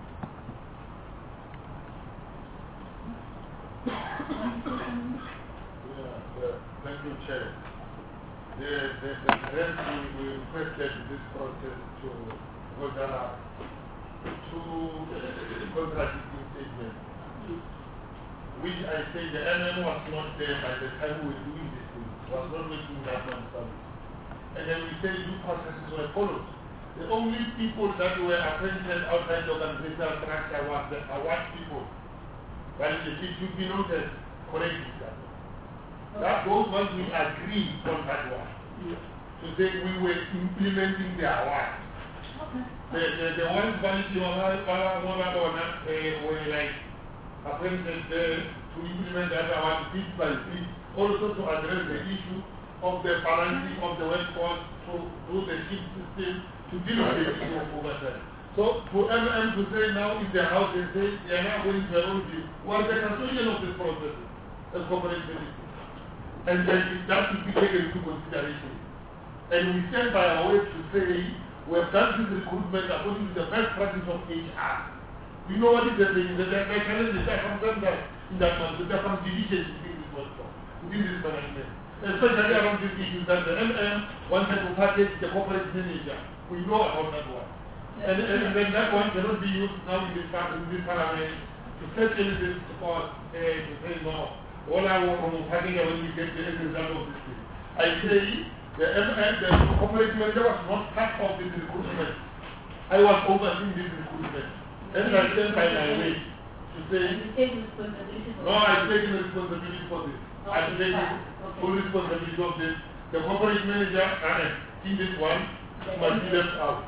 Yeah, yeah. Thank you, Chair. The, the, the, then we, we requested this process to go down to uh, contradicting statements, which I say the M M was not there by the time we were doing this thing, was not making that one service. And then we say due processes were followed. The only people that were appointed outside the organizational structure was the award people. But it should be noted correctly. That those ones we agree on that one. To say we were implementing their one. Okay. The, the, the ones policy on our one were like appointed uh, to implement that one piece by piece, also to address the issue of the balancing of the workforce through, through the shift system to deal with the issue of overtime. So for M M to say now in the house and say they are now going to their own view, was the conclusion of this process as corporate ministry. And then that should be taken into consideration. And we stand by our way to say we have done this recruitment according to the best practice of H R. We know what is the thing, the, the, the challenges that sometimes in that month, there are some divisions within this workforce, within this management. Especially around these issues that the M M wanted to package the corporate manager. We know about that one. And, and, and then that one cannot be used now in this, in this parliament to set anything for, uh, to say no. All I want from package when we get the end result of this thing. I say the M M, the corporate manager was not part of this recruitment. I was overseeing this recruitment. And I stand by my way to say, no, I'm taking responsibility for this. I'm taking full responsibility of this. The corporate manager, uh, in this one, must be left out.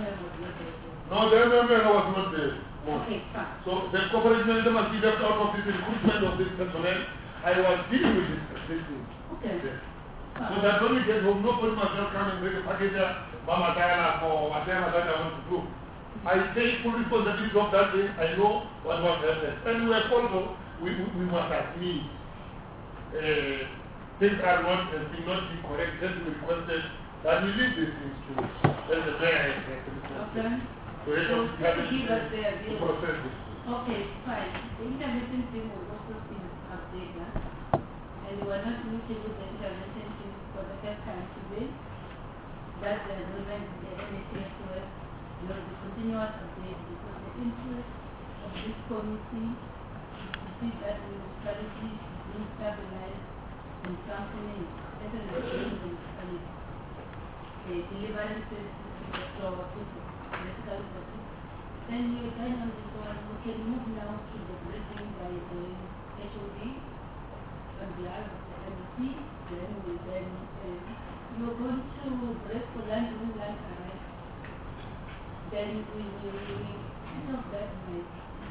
No, the M M was not there. Okay, fine. So the corporate manager must be left out of this recruitment of this personnel. I was dealing with this, this thing. Okay. Yes. So that when we get home, nobody must just come and bring a package, Mama Diana, for whatever that I want to do. I take full responsibility of that thing. I know what was happened. And we are also, we, we, we must admit, uh, things are not, uh, will not be correct. Just we requested that we leave these things to let the mayor has the responsibility. Okay. So let So, us to have it give us the to idea. process this. Okay, fine. The intervention team was also in update, and we were not meeting with the intervention team for the first time today. That's the agreement with the N H S was, you know, the continuous update because the interest of this committee is to see that the municipality is being stabilized and functioning, especially the municipality. The delivering services to our people, basically the people. Then you then on this one, we can move now to the briefing by the H O D on behalf of the M C. Then we then uh, you're going to break for lunch when lunch arrives. Then we will end of that night.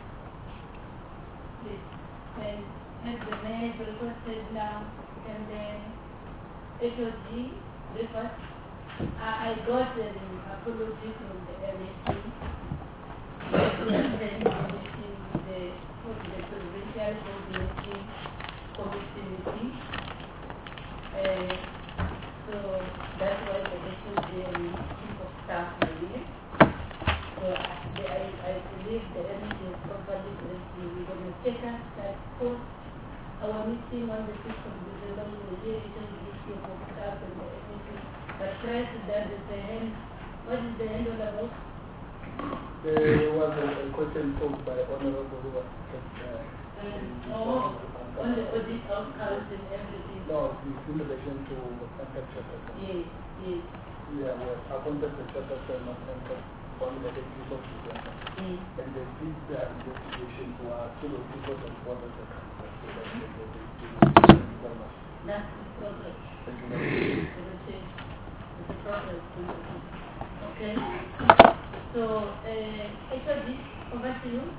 Please. Then as the mayor requested now, and then H O D request. I, I got an apology from the M S C. We are sending the meeting with the, with the provincial coordinating committee meeting. Uh, so that's why the H O D and chief of staff are here. So I, I, I believe the M S C is properly dressed. We're going to take us that post our meeting on the fifth of December. We will hear H O D, chief of staff and the M S C. But prior to that, is the hand, what is the hand all about? There was a, a question posed by Honorable Ruba. Uh, oh, on the audit outcomes and everything. No, it's in relation to impact chapter. Yes, yes. Yeah, we have appointed the chapter of impact on the executive of the Yes. and they did their investigation to our two of people and one of the council. So that they will be very much. That's the problem. Thank you very much. It's a problem. Okay. So, uh, H O D, over to you.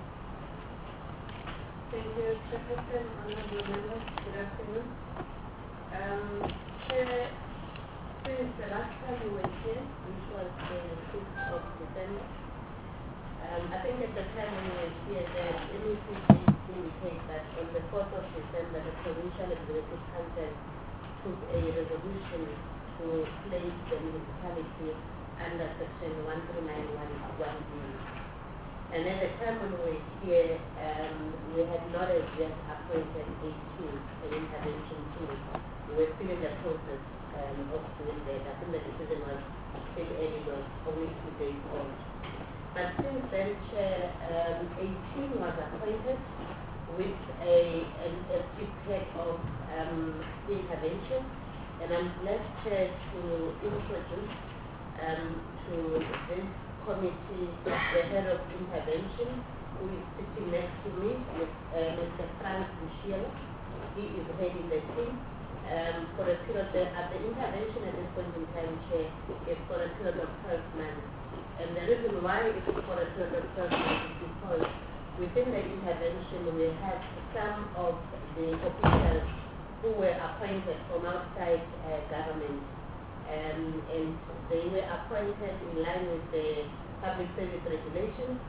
Thank you, Chairperson, honorable members. Good afternoon. Um, Chair, since the last time we were here, which was the fifth of December, um, I think at the time when we were here, the N E C did indicate that on the fourth of December, the Provincial Executive Council took a resolution to place the municipality under Section one three nine one one B. And at the time when we were here, um, we had not as yet appointed a team, an intervention team. We were still in the process um, of doing that. I think the decision was still early, was only two days old. But since then, Chair, um, a team was appointed with a, a, a prepared of um, intervention. And I'm blessed, Chair, to introduce um, to this committee the head of intervention, who is sitting next to me, is uh, Mister Frank Bushiela. He is heading the team. Um, for a period, of, at the intervention at this point in time, Chair, is for a period of twelve months. And the reason why it is for a period of twelve months is because within the intervention we had some of the officials who were appointed from outside uh, government. Um, and they were appointed in line with the public service regulations,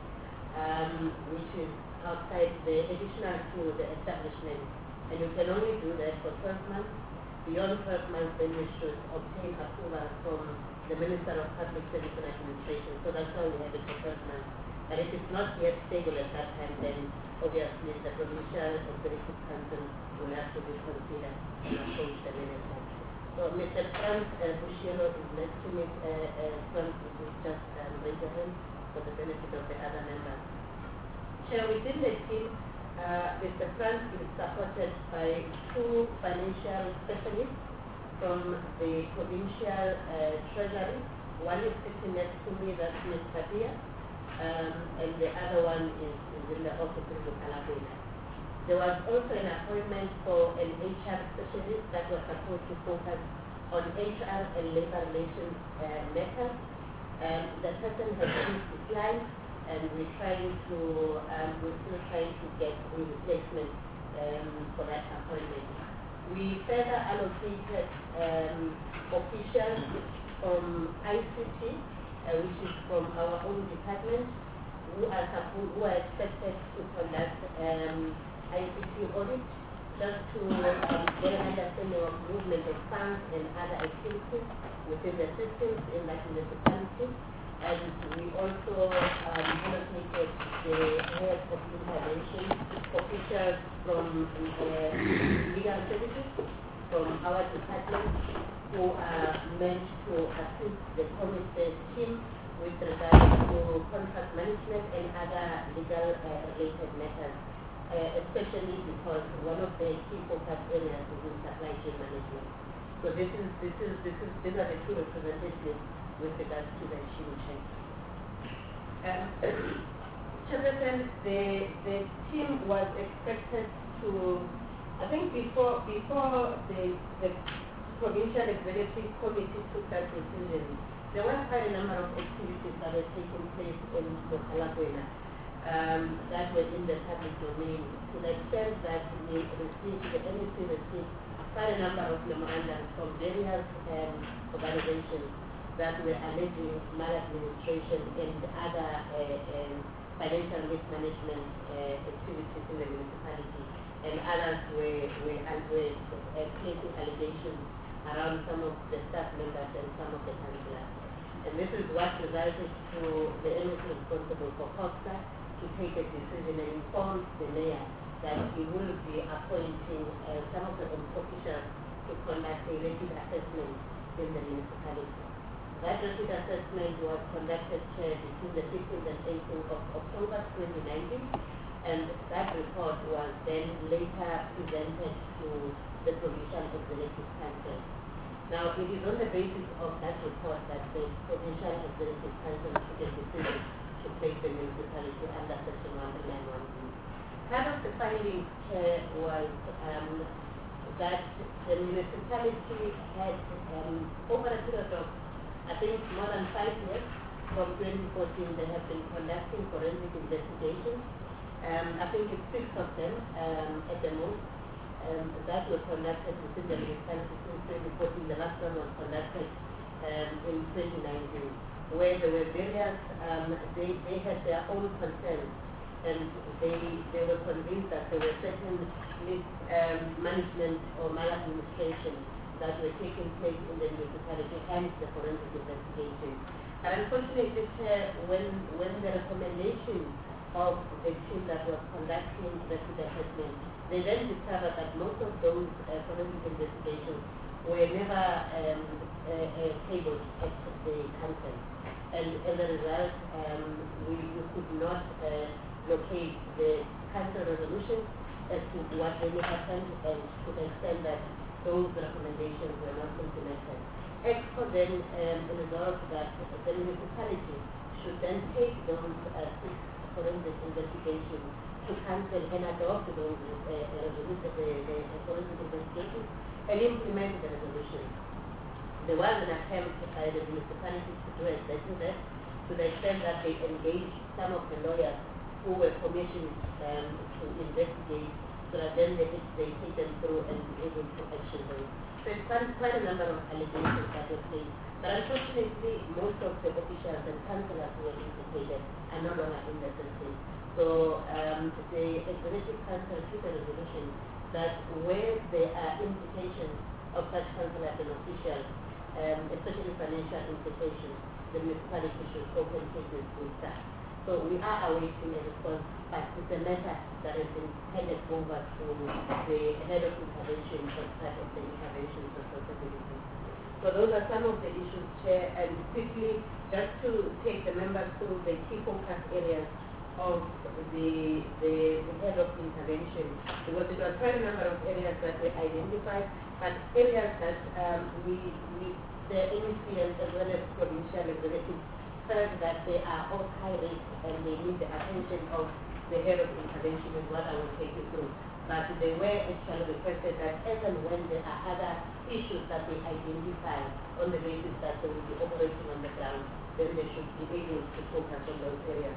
um, which is outside the additional to the establishment. And you can only do that for twelve months. Beyond twelve months, then you should obtain approval from the Minister of Public Service and Administration. So that's why we have it for twelve months. But if it's not yet stable at that time, then obviously the Provincial Executive Council will have to be considered and approach the minister. So Mister Frank uh, Bushielo is next to me. Uh, uh, Frank, if you just um, raise your hand for the benefit of the other members. Chair, within the team, uh, Mister Frank is supported by two financial specialists from the provincial uh, treasury. One is sitting next to me, that's Miz Katia, um, and the other one is, is in the office of Calabria. There was also an appointment for an H R specialist that was supposed to focus on H R and labor relations uh, matters. Um, the person has since declined, and we're trying to, um, we're still trying to get a replacement um, for that appointment. We further allocated um, officials from I C T, uh, which is from our own department, who are, supposed, who are expected to conduct um, I C T audit, just to um, get an understanding of movement of funds and other activities within the systems in that municipality. And we also um, allocated the head of intervention officials from uh, legal services from our department who are meant to assist the committee team with regards to contract management and other legal uh, related matters. Uh, especially because one of the key focus areas is in supply chain management. So this is this is this is these are the two representatives with regards to the issue change. Um, Chairperson, the the team was expected to, I think before before the the provincial executive committee took that decision, there were quite a number of activities that were taking place in Mokalakwena. Um, that were in the public domain, to the extent that we received, the N E C received quite a number of memorandums from various um, organizations that were alleging maladministration and other uh, um, financial mismanagement uh, activities in the municipality, and others were, were, were uh, placing allegations around some of the staff members and some of the councillors. And this is what resulted to the N E C responsible for COPSA to take a decision and inform the mayor that he will be appointing uh, some of the officials to conduct a rapid assessment in the municipality. That rapid assessment was conducted uh, between the fifteenth and eighteenth of October twenty nineteen, and that report was then later presented to the Provincial Executive Council. Now, it is on the basis of that report that the Provincial Executive Council took a decision to place the municipality under Section one ninety-one B. Part of the findings uh, was um, that the municipality had, um, over a period of, I think, more than five years, from twenty fourteen, they have been conducting forensic investigations. Um, I think it's six of them um, at the most um, that were conducted within the municipality since twenty fourteen. The last one was conducted um, in twenty nineteen. Where there were various, um, they, they had their own concerns, and they they were convinced that there were certain mismanagement um, or maladministration that were taking place in the municipality, hence the forensic investigation. And unfortunately, uh, when when the recommendation of the team that was conducting the assessment, they then discovered that most of those uh, forensic investigations were never um, uh, uh, tabled at the council. And as a result, um, we, we could not uh, locate the council resolution as to what really happened, and to the extent that those recommendations were not implemented. EXCO then um, resolved that the municipality should then take those uh, six forensic investigation to cancel and adopt those uh, resolutions, the, the, the forensic investigations, and implement the resolution. There was an attempt by the municipalities to do exactly that, to the extent that they engaged some of the lawyers who were commissioned um, to investigate, so that then they, they take them through and be able to action them. So it's quite, quite a number of allegations that were placed. But unfortunately, most of the officials and councillors who were implicated are no longer in the system. So um, the Executive Council took a resolution that where there are implications of such councillors and officials, um, especially financial implications, the municipality should open cases with that. So we are awaiting a response, but it's a matter that has been handed over to the head of intervention as part of the intervention responsibility. So those are some of the issues, Chair, and quickly, just to take the members through the key focus areas of the, the, the head of intervention, because there were quite a number of areas that we identified, but areas that um, we, we, the M E C as well as provincial executives felt that they are all high risk and they need the attention of the head of intervention, is what I will take you through. But they were actually requested that as and when there are other issues that they identify on the basis that they will be operating on the ground, then they should be able to focus on those areas.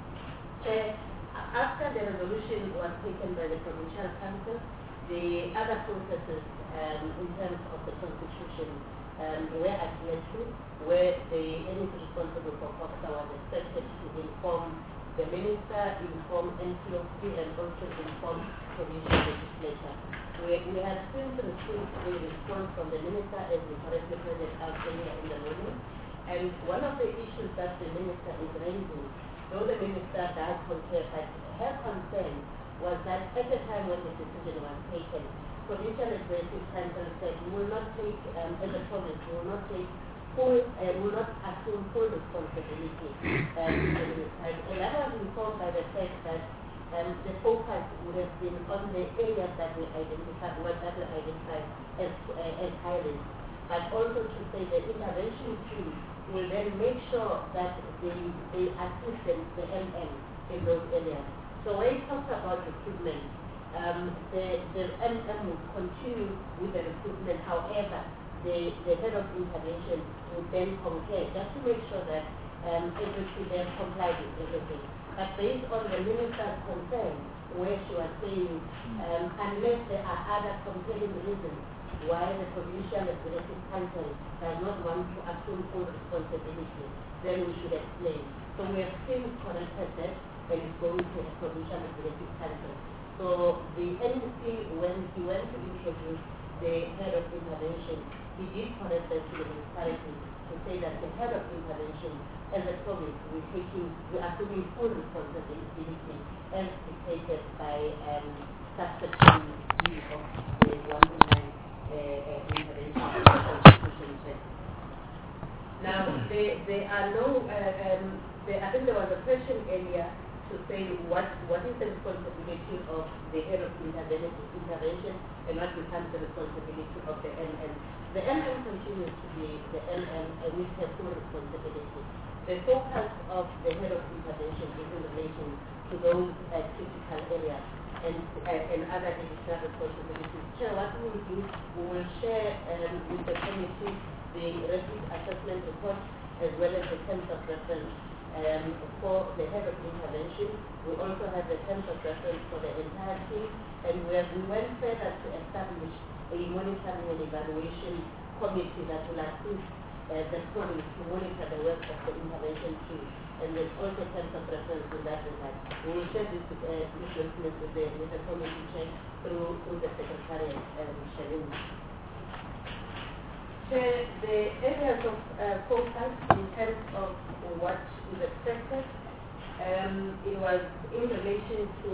Uh, after the resolution was taken by the Provincial Council, the other processes um, in terms of the Constitution um, were adhered to, where the entity responsible for COPSA was expected to inform the Minister, inform N C O C, and also inform provincial legislature. We, we had since received a response from the Minister, as we correctly pointed out earlier in the morning, and one of the issues that the Minister is raising, though the Minister does concur, but her concern was that at the time when the decision was taken, Provincial Executive Council said we will not take, um, as a province, we will not take full, uh, will not assume full responsibility um, in the municipality. And that was informed by the fact that um, the focus would have been on the areas that we identified, what that we identified as, uh, as high risk, but also to say the intervention team will then make sure that they, they assist the, the M M in those areas. So when it talks about recruitment, um, the, the M M will continue with the recruitment. However, the, the head of intervention would then compare just to make sure that um, everything then complies with everything. But based on the minister's concern, where she was saying, um, unless there are other compelling reasons why the Provincial Executive Council does not want to assume full responsibility, then we should explain. So we have still corrected that and it's going to a Provincial Executive Council. So the N E C, when he went to introduce the head of intervention, he did correct that to the municipality to say that the head of intervention as a province, we're taking, we're assuming full responsibility as dictated by um, subsection G of the one oh nine uh, uh, intervention constitution check. Now, there, there are no, uh, um, there, I think there was a question earlier to say what, what is the responsibility of the head of intervention and what becomes the responsibility of the M M. The M M continues to be the M M and we have full responsibility. The focus of the head of intervention is in relation to those uh, critical areas and, uh, and other additional responsibilities. So what we will do, we will share um, with the committee the risk assessment report as well as the terms of reference um, for the head of intervention. We also have the terms of reference for the entire team, and we, have, we went further to establish a monitoring and evaluation committee that will assist uh, the province to monitor the work of the intervention team. And there's also terms of reference in that regard. We will share this with, uh, this document with the, with the committee chair through, through the secretariat, um, Shalini. The, the areas of uh, focus in terms of what is expected, um, it was in relation to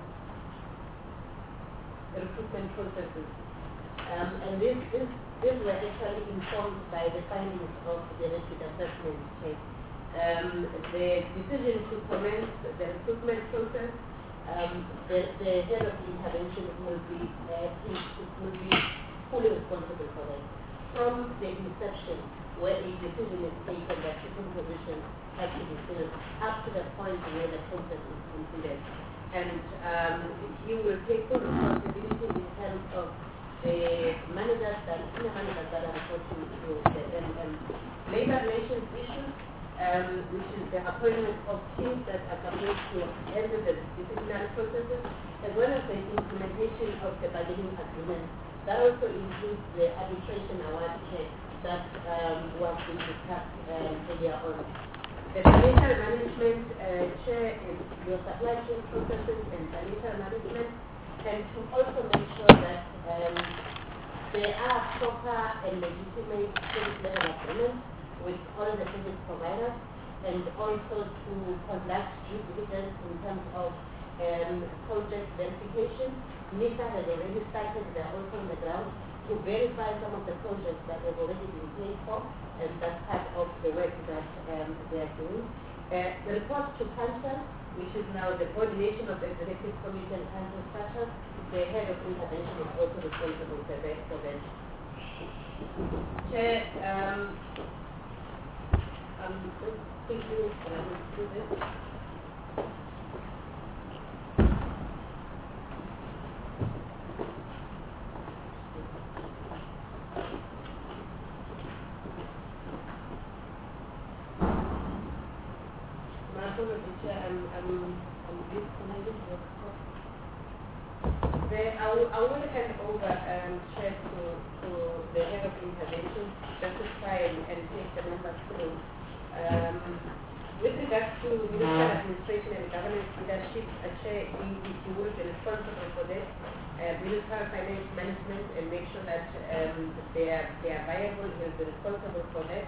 recruitment processes. Um, and this, this, this were actually informed by the findings of the risk assessment check. Um, the decision to commence the recruitment process, um, the, the head of the intervention will be, uh, will be fully responsible for that. From the inception, where a decision is taken that certain positions have to be filled up to the point where the process is completed. And um, you will take full responsibility in terms of the managers that, senior managers that are reporting to the M M. Labor relations issues, um, which is the appointment of teams that are supposed to handle the disciplinary processes, as well as the implementation of the bargaining agreement. That also includes the arbitration award check that um, was being discussed um, earlier on. The financial management uh, chair is your supply chain processes and financial management, and to also make sure that um, there are proper and legitimate service level agreements with all the service providers, and also to conduct due diligence in terms of um, project verification. NISA has already started, they're also on the ground to verify some of the projects that have already been paid for, and that's part of the work that um, they are doing. Uh, the report to council, which is now the coordination of the executive committee and council structures, the head of intervention is also responsible for that. For that. Chair, um, I'm just thinking, can I do this? I'm, I'm, I'm disconnected. Then I will, I will hand over um, Chair to, to the head of intervention just to try and, and take the numbers through. Um, with regards to municipal administration and governance leadership, a Chair, you will be responsible for this, uh, municipal finance management, and make sure that um, they, are, they are viable. You will be responsible for that.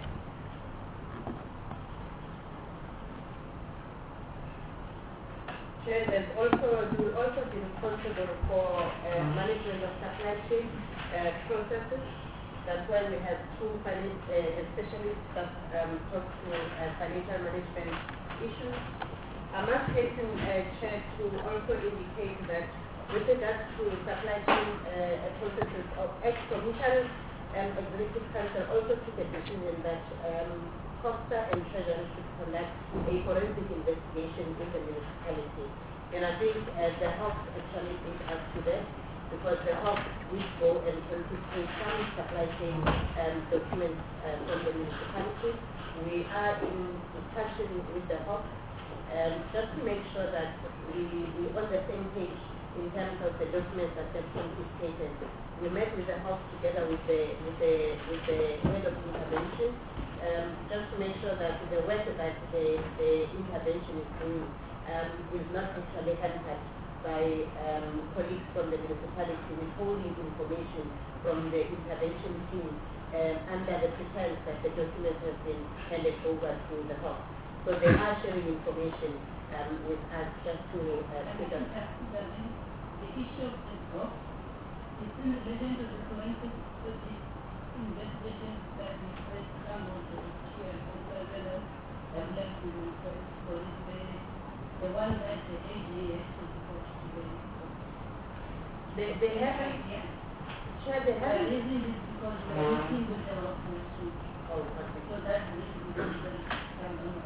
Chair, there's also, you will also be responsible for uh, management of supply chain uh, processes. That's why we have two finance uh, specialists that um, talk to uh, financial management issues. I'm asking uh, Chair to also indicate that with regards to supply chain uh, processes of ex-commission and executive council also took a decision that um, Costa and Treasury should conduct a forensic investigation in the municipality. And I think uh, the Hawks actually did us to that, because the Hawks did go and confiscate some supply chain um, documents uh, from the municipality. We are in discussion with the Hawks um, just to make sure that we, we're on the same page in terms of the documents that have confiscated. We met with the Hawks together with the, with the, with the head of intervention, Um, just to make sure that the work that the, the intervention is doing um, is not actually hampered by um, colleagues from the municipality withholding information from the intervention team um, under the pretense that the documents have been handed over to the Hawks. So they are sharing information um, with us just to uh, pick up. The issue of the Hawks is in relation to the forensic investigation that we first come on to here as well as and left to for the, the one that the A G A is supposed to be. They, they haven't, Yeah. Sure, they The haven't. reason is because we are working with the Hawks on street. Oh, okay. So that's the reason because the come on.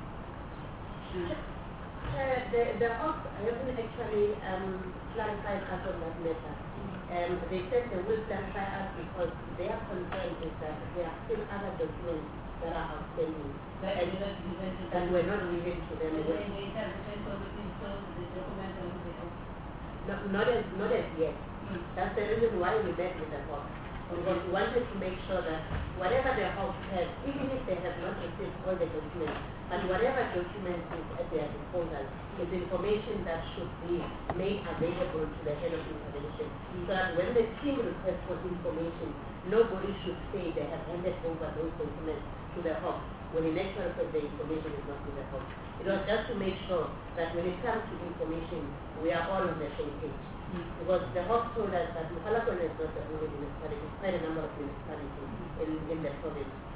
Uh, the, the Hawks haven't actually um, clarified us on that matter. Um, they said they will clarify us because their concern is that there are still other documents that are outstanding That and is not given to that them. were not given to them. And when the intervention committee shows the document on the Hawks. No, not as not as yet. Mm. That's the reason why we met with the Hawks. Because we wanted to make sure that whatever the Hawks have, even if they have not received all the documents, but whatever documents is at their disposal is information that should be made available to the head of intervention. So that when the team requests for information, nobody should say they have handed over those documents to the Hawks, when in actual fact the information is not with the Hawks. It was just to make sure that when it comes to information, we are all on the same page. Because the Hawks told us that Malakon is not the only municipality, it's quite a number of municipalities in, in the province.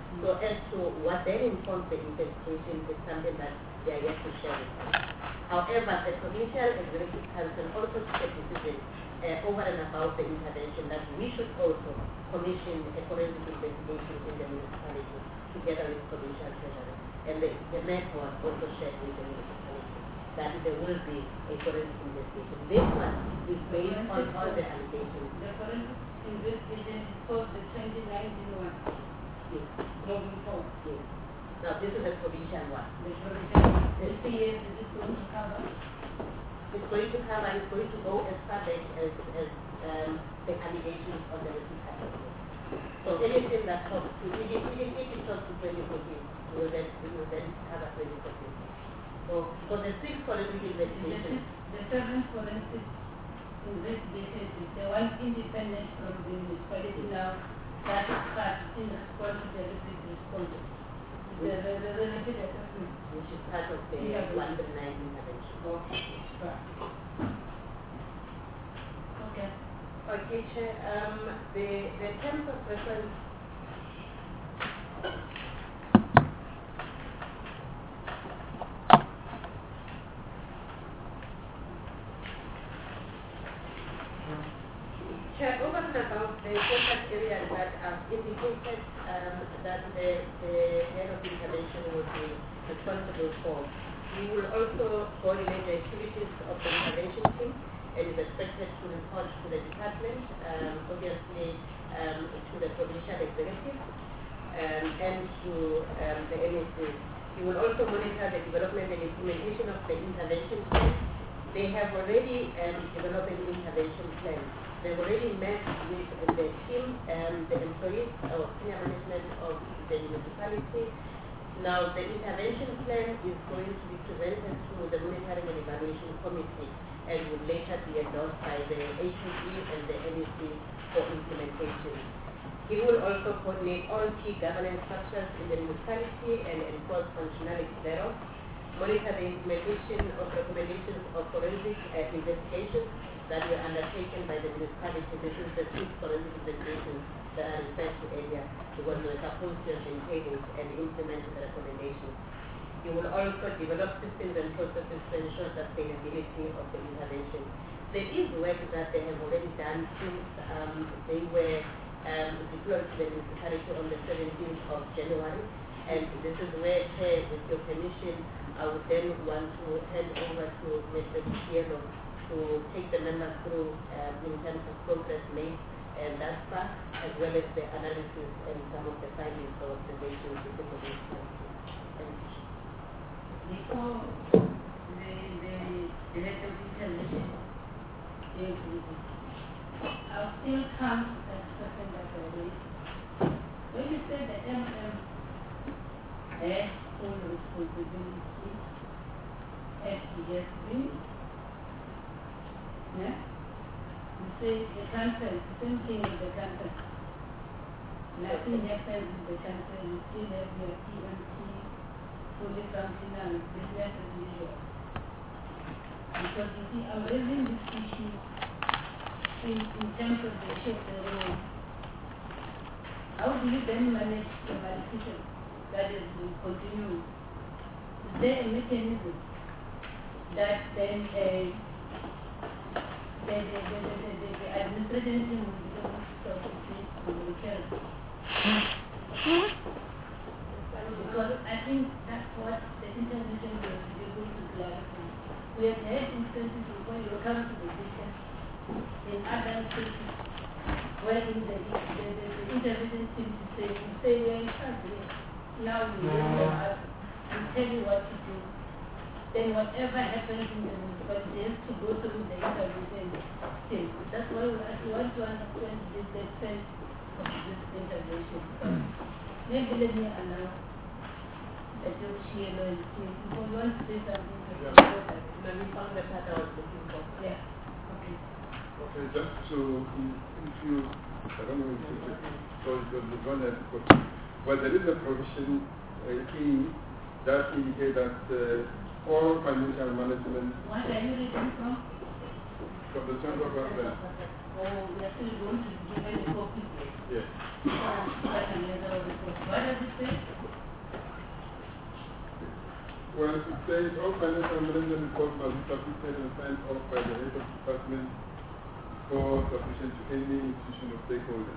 So as to what then informs the investigation is something that they are yet to share with us. However, the Provincial Executive Council also took a decision uh, over and above the intervention that we should also commission a forensic investigation in the municipality together with Provincial Treasury. And the, the Met was also shared with the municipality that there will be a forensic investigation. This one is based on all the allegations. The forensic investigation is called the twenty nineteen one. Yes. Moving forward. Yes. Now this is a provincial one. The provincial. The C S is it going to cover? It's going to cover, it's going to go as far back as, as um, the allegations on the repeat. So anything that talks to, even if it talks to twenty fourteen, we will then, we will then cover twenty fourteen. So for the sixth forensic investigation, The seventh forensic investigation is the one independent from the municipality now that is part in response to the repeat response. The, the, the, the repeat assessment. which is part of the Yeah. one thirty-nine intervention. Okay. Right. Okay. Okay, Chair, um, the, the terms of reference Chair, over and above the focus areas that I've indicated um, that the, the head of intervention will be responsible for, we will also coordinate the activities of the intervention team and is expected to report to the department, um, obviously um, to the provincial executive um, and to um, the M E C. We will also monitor the development and implementation of the intervention plan. They have already um, developed an intervention plan. They've already met with the team and the employees or senior management of the municipality. Now, the intervention plan is going to be presented to the Monitoring and Evaluation Committee and will later be endorsed by the H E C and the N E C for implementation. He will also coordinate all key governance structures in the municipality and enforce functionality thereof, monitor the implementation of recommendations of forensic uh, investigations that were undertaken by the municipality. This is the six forensic investigations that I referred to earlier, because we were supposed to have been tabled and implemented the recommendations. You will also develop systems and processes to ensure sustainability of the intervention. There is work that they have already done since um, they were um, deployed to the municipality on the seventeenth of January, and this is where, Chair, with your permission, I would then want to hand over to Mister Cielo to take the members through uh, in terms of progress made and thus far, as well as the analysis and some of the findings or observations within the municipality. Thank you. Before the, the director of intervention came to the I'll still come to that question that I raised. When you say the M M has full responsibility at the S B, yeah? You say the cancer is the same thing with the cancer. Nothing happens with the cancer, you still have your E M T fully functional, business as usual. Because you see, I'm raising this issue in, in terms of the issue of the road. How do you then manage the malnutrition that is will continue? Is there a mechanism that then uh, the, the, the, the, the, the administration team will be able to sort of this on the return? Because I think that's what the intervention will be able to clarify. We have had instances before you come to the patient in other cases where in the, the, the, the intervention team to say, you say we are in charge here. Now we know us, we tell you what to do. Then whatever happens in the municipality has to go through the intervention team. That's why we actually want to understand this extent of this intervention. Maybe let me allow that you share the team. If you want to say something, you can go ahead. Let me find the part I was looking for. Yeah. Okay. Okay, just to, if you, I don't know if you, so it was the one that, well, there is a provision uh, in that indicates that uh, all financial management What are you reading from? from the Chamber of Reference, or we are still going to give any copy? Yes. That's another report. What does it say? Well, it says all financial management reports must be submitted and signed off by the head of department for submission to any institution or stakeholder.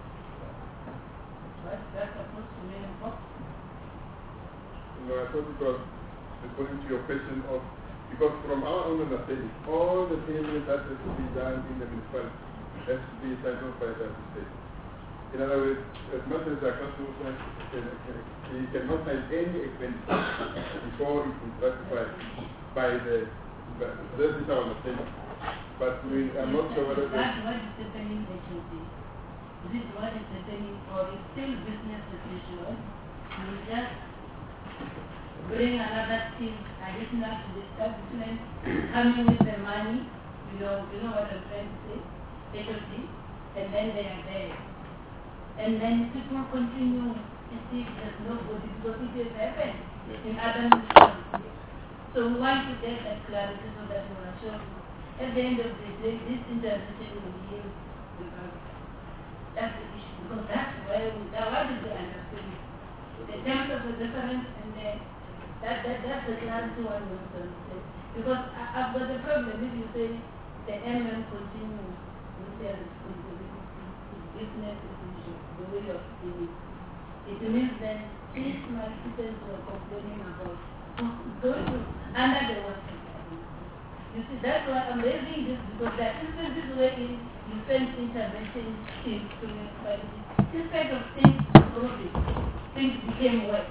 What that's supposed to mean? What? No, I thought it was according to your question of, because from our own understanding, all the payments that has to be done in the municipality has to be signed off by the state. In other words, as much as the customer he cannot sign any expenditure before it is ratified by the, by, that is our understanding. But we are not sure whether that's what is happening agency. This is what is happening, or it's still business as usual. You just bring another team additional to the establishment, coming with the money, you know, you know what I'm trying to say, H O D, and then they are there. And then people continue to see there's nobody, because it has happened yes. in other municipalities. So we want to get that clarity so that we are sure at the end of the day, this intervention will yield results. That's the issue, because that's where we, that what is the understanding. In terms of the difference, and the, that, that, that's the clarity one wants to understand. Because I, I've got the problem if you say the M M continues with their responsibility, business as usual, the way of doing it. It means that these my citizens were complaining about going to under the water. You see, that's why I'm raising this, because there are instances where you send intervention teams to municipalities. Instead of things improving, things became worse.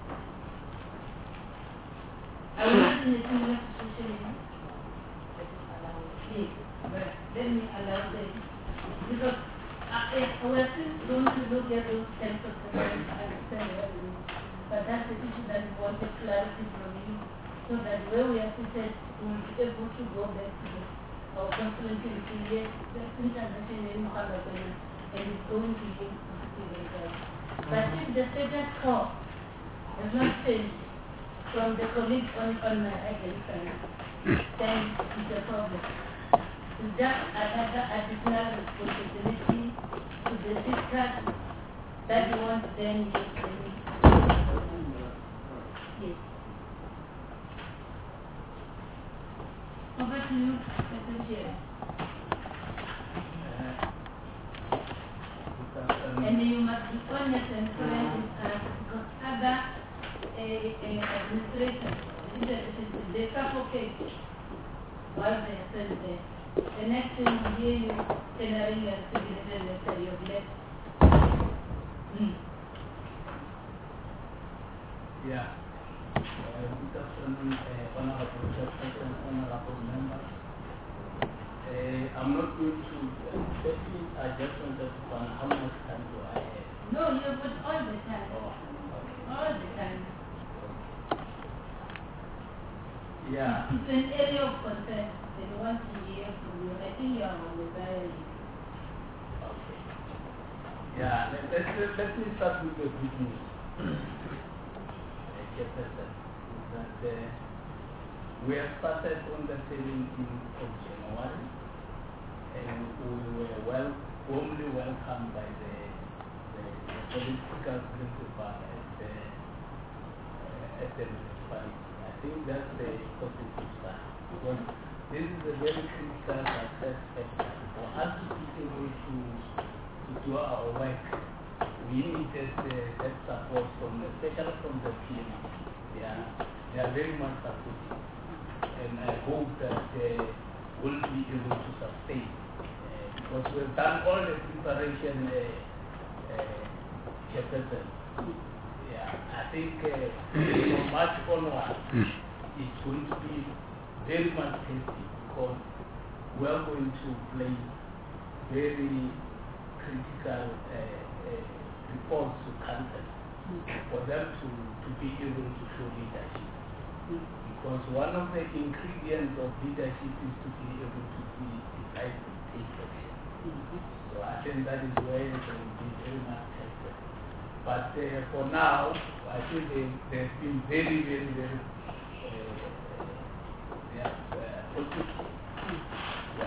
I was not in a similar situation. Yes, but let me allow them. Because uh, we're still going to look at those ten percent and understand what it means. But that's the issue that we wanted clarity from you, so that where we are seated, we will be able to go back to the, our constituency and say, yes, that's intervention in Muhammad, and it's going to give positive results. But if the status quo has not changed from the colleague on, on my right side, then it's a problem. It's just another additional responsibility to the district that you want then to say. Yes. Over to you, Mister Chair. And you must be honest and frank with us, because other uh, uh, administrators, they suffocate while they are still there. The next thing we hear you tailoring your signature letter, you've left. Mm. Yeah. Uh, good afternoon, uh, Honorable Chairperson, Honorable Members. Uh, I'm not going to, uh, firstly, I just wanted to find how much time do I have? No, you've got all the time. Oh, okay. All the time. Yeah. It's an area of concern. They want to hear from you. I think you are on the diary. Okay. Yeah, let, let, let, let me start with the good news. Chairperson, is that uh, we have started on the seventeenth of January, and we were well, warmly welcomed by the, the, the political principal at the, uh, at the municipality. I think that's the positive side, because this is a very critical success factor. For us to be able to, to do our work, we needed uh, that support from, especially from the P M. They are, they are very much supportive, and I hope that they will be able to sustain, uh, because we've done all the preparation, uh, uh, Chairperson. Yeah, I think uh, from March onward, it's going to be very much tasty, because we are going to play very critical uh, uh, reports to council for them to, to be able to show leadership. Because one of the ingredients of leadership is to be able to be decisive, take action. So I think that is where it will be very much tested. But uh, for now, I think they, they've been very, very, very uh, they are, uh, they are welcome.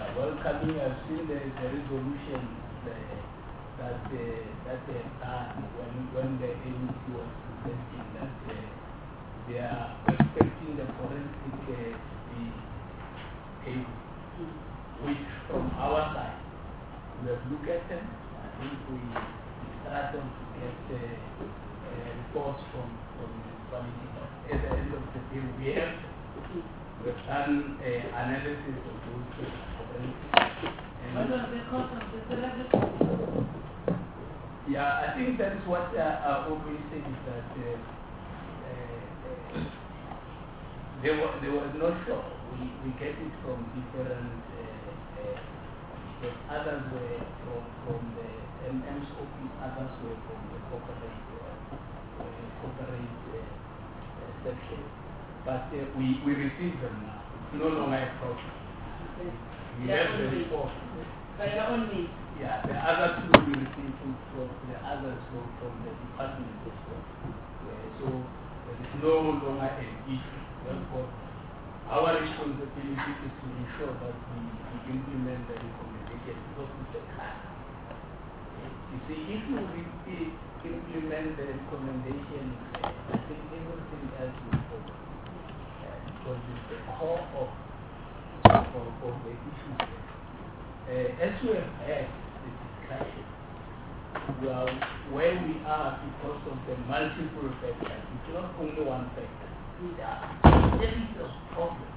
coming, I've seen the, the resolution the, that uh, that they have done when when the A N C was presenting that uh, they are expecting the forensic uh, to be able, which from our side we have looked at them. I think we started to get uh, uh, reports from from the municipality. But at the end of the day, we have we have done uh, analysis of those forensic. What was the cost of the celebrity? Yeah, I think that is what uh, I always say is that uh, uh, they were they were not sure. We we get it from different. Uh, uh, but others were from from the M M's office. Others were from the corporate uh, uh, corporate uh, uh, section. But uh, we we received them now. It's no longer a problem. We have the report. By your own means. Yeah, the others will be received from the others from, from the department as well. Yeah, so there is no longer an issue. Therefore, our responsibility is to ensure that we, we implement the recommendation because it's a car. You see, if you really implement the recommendation, uh, I think everything else will follow. Uh, because it's the core of, of, of the issue. Uh, as we have had the discussion, well, where we are because of the multiple factors, it's not only one factor. There are series of problems.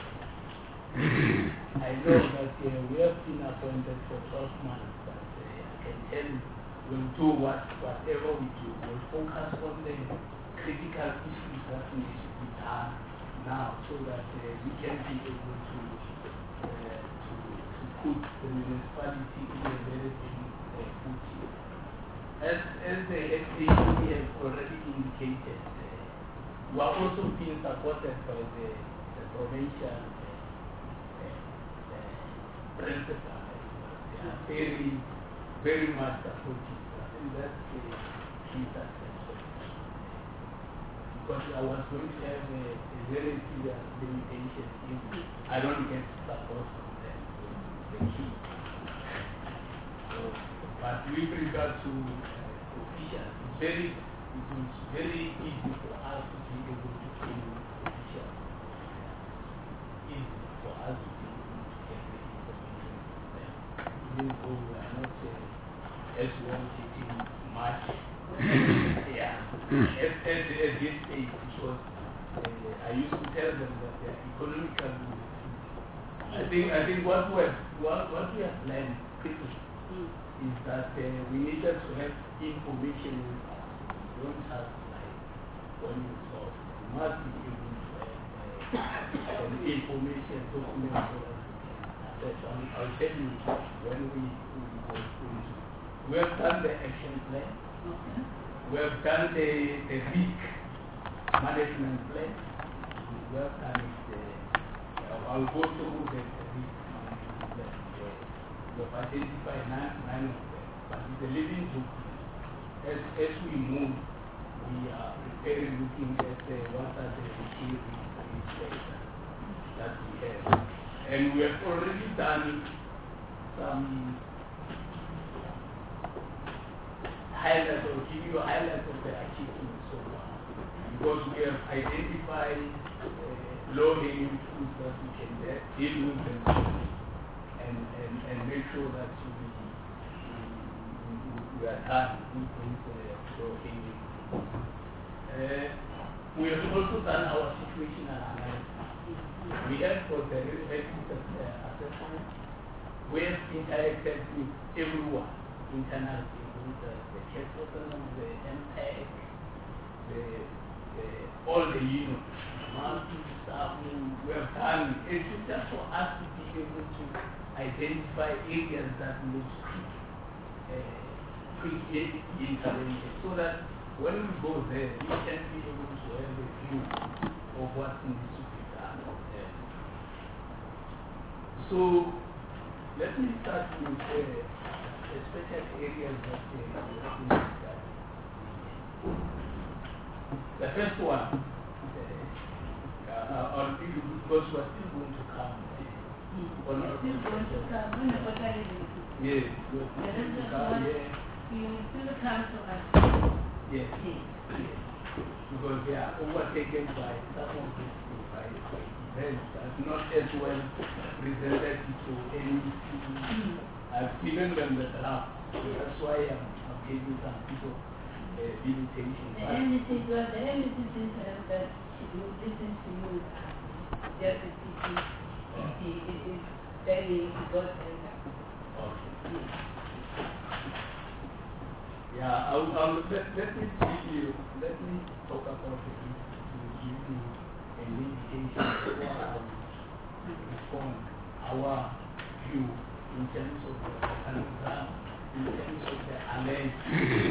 I know that uh, we have been appointed for twelve months, but uh, I can tell you we'll do what, whatever we do. We'll focus on the critical issues that need to be done now so that uh, we can be able to uh, put the municipality in a very big uh, footing. As, as the S A C has already indicated, uh, we are also being supported by the, the provincial uh, uh, principal. They are very, very much supportive. I think that's the key success. Because I was going to have a, a very serious limitation if I don't get support from them. The key. So, but with regard to uh, officials, it's very, it was very easy for us to be able to deal with officials. Easy for us to be able to get the information from them, even though we are not uh, as well getting much. Yeah. At, at, at this stage, because uh, I used to tell them that they are economically. I think I think what we have what, what we have learned quickly mm. is that uh, we needed to have information with us. We don't have like when you talk. We must be able to have uh, the information documents so that we can assess. And I'll tell you when we we go into. We have done the action plan. Okay. We have done the the risk management plan. We have done it. Uh, I'll go through the risk management plan. We have identified nine, nine of them, but it's a living book. As, as we move, we are preparing, looking at uh, what are the key risks that we have. And we have already done some highlights or give you a highlight of the achievements so far. Because we have identified uh, low-hanging fruits that we can get, deal with them and, and, and make sure that we, we, we are done with those uh, low-hanging fruits. Uh, we have also done our situational analysis. We have for the related uh, assessment. We have interacted with everyone, internal with uh, the chairperson, the M P E C, the, the, all the units, marketing staff, we have done. It's just for us to be able to identify areas that need quick, uh, quick intervention, so that when we go there, we can be able to have a view of what needs to be done. Uh, so let me start with uh, the special areas that uh, we have been discussing. The first one, uh, uh, I'll give you because we're still going to come. Uh, Or not? Still going to come. When the water is in. Yes, you are The going to rest of come what here. you will still come to us. Yes. Yes. Yes. Because they are overtaken by some of these things, by by events that not as well presented to any city. I've given them the draft. So that's why I'm, I'm giving some people uh, invitation. The only thing, well, the only thing is uh, that if you listen to you, uh, just a pity, pity, it is very God and Okay. Yeah, I'll, I'll, let, let me give you, let me talk about it to give you an indication of what I will respond, our view in terms of the program, in terms of the alleged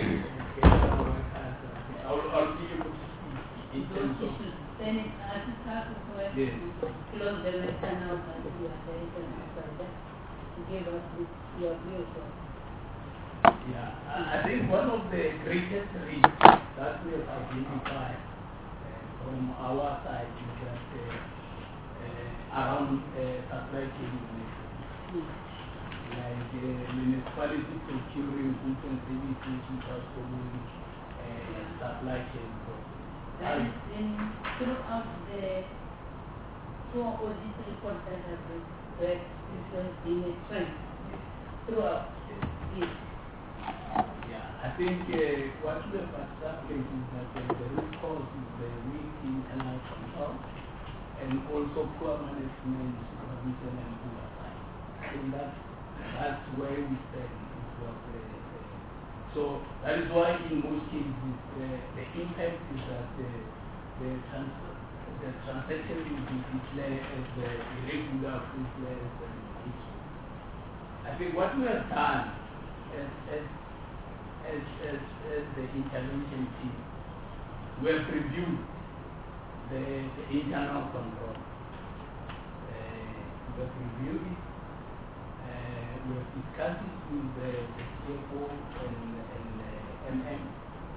I'll, I'll be able to speak in terms of then it has to start with where Yes. to close the western out and you are the international outside to give us this, your view. So. Yeah, I I think one of the greatest risks that we have identified uh, from our side is that uh, uh, around uh, supply chain management, like uh, municipalities procuring goods and services without following uh, supply chain process. That is in throughout the two or these reports that have been read, this has been a trend throughout. Yes. Yeah, I think uh, what we have established is that uh, the root cause is the weak internal control and also poor management, supervision, and oversight. I think that's, that's where we stand. Is what, uh, uh, so that is why in most cases uh, the impact is that uh, the, trans the transaction will be declared as uh, irregular, fruitless, and issue. I think what we have done as, as As, as, as the intervention team, we have reviewed the, the internal control. Uh, we have reviewed it, uh, we have discussed it with the, the C F O and, and uh, M M.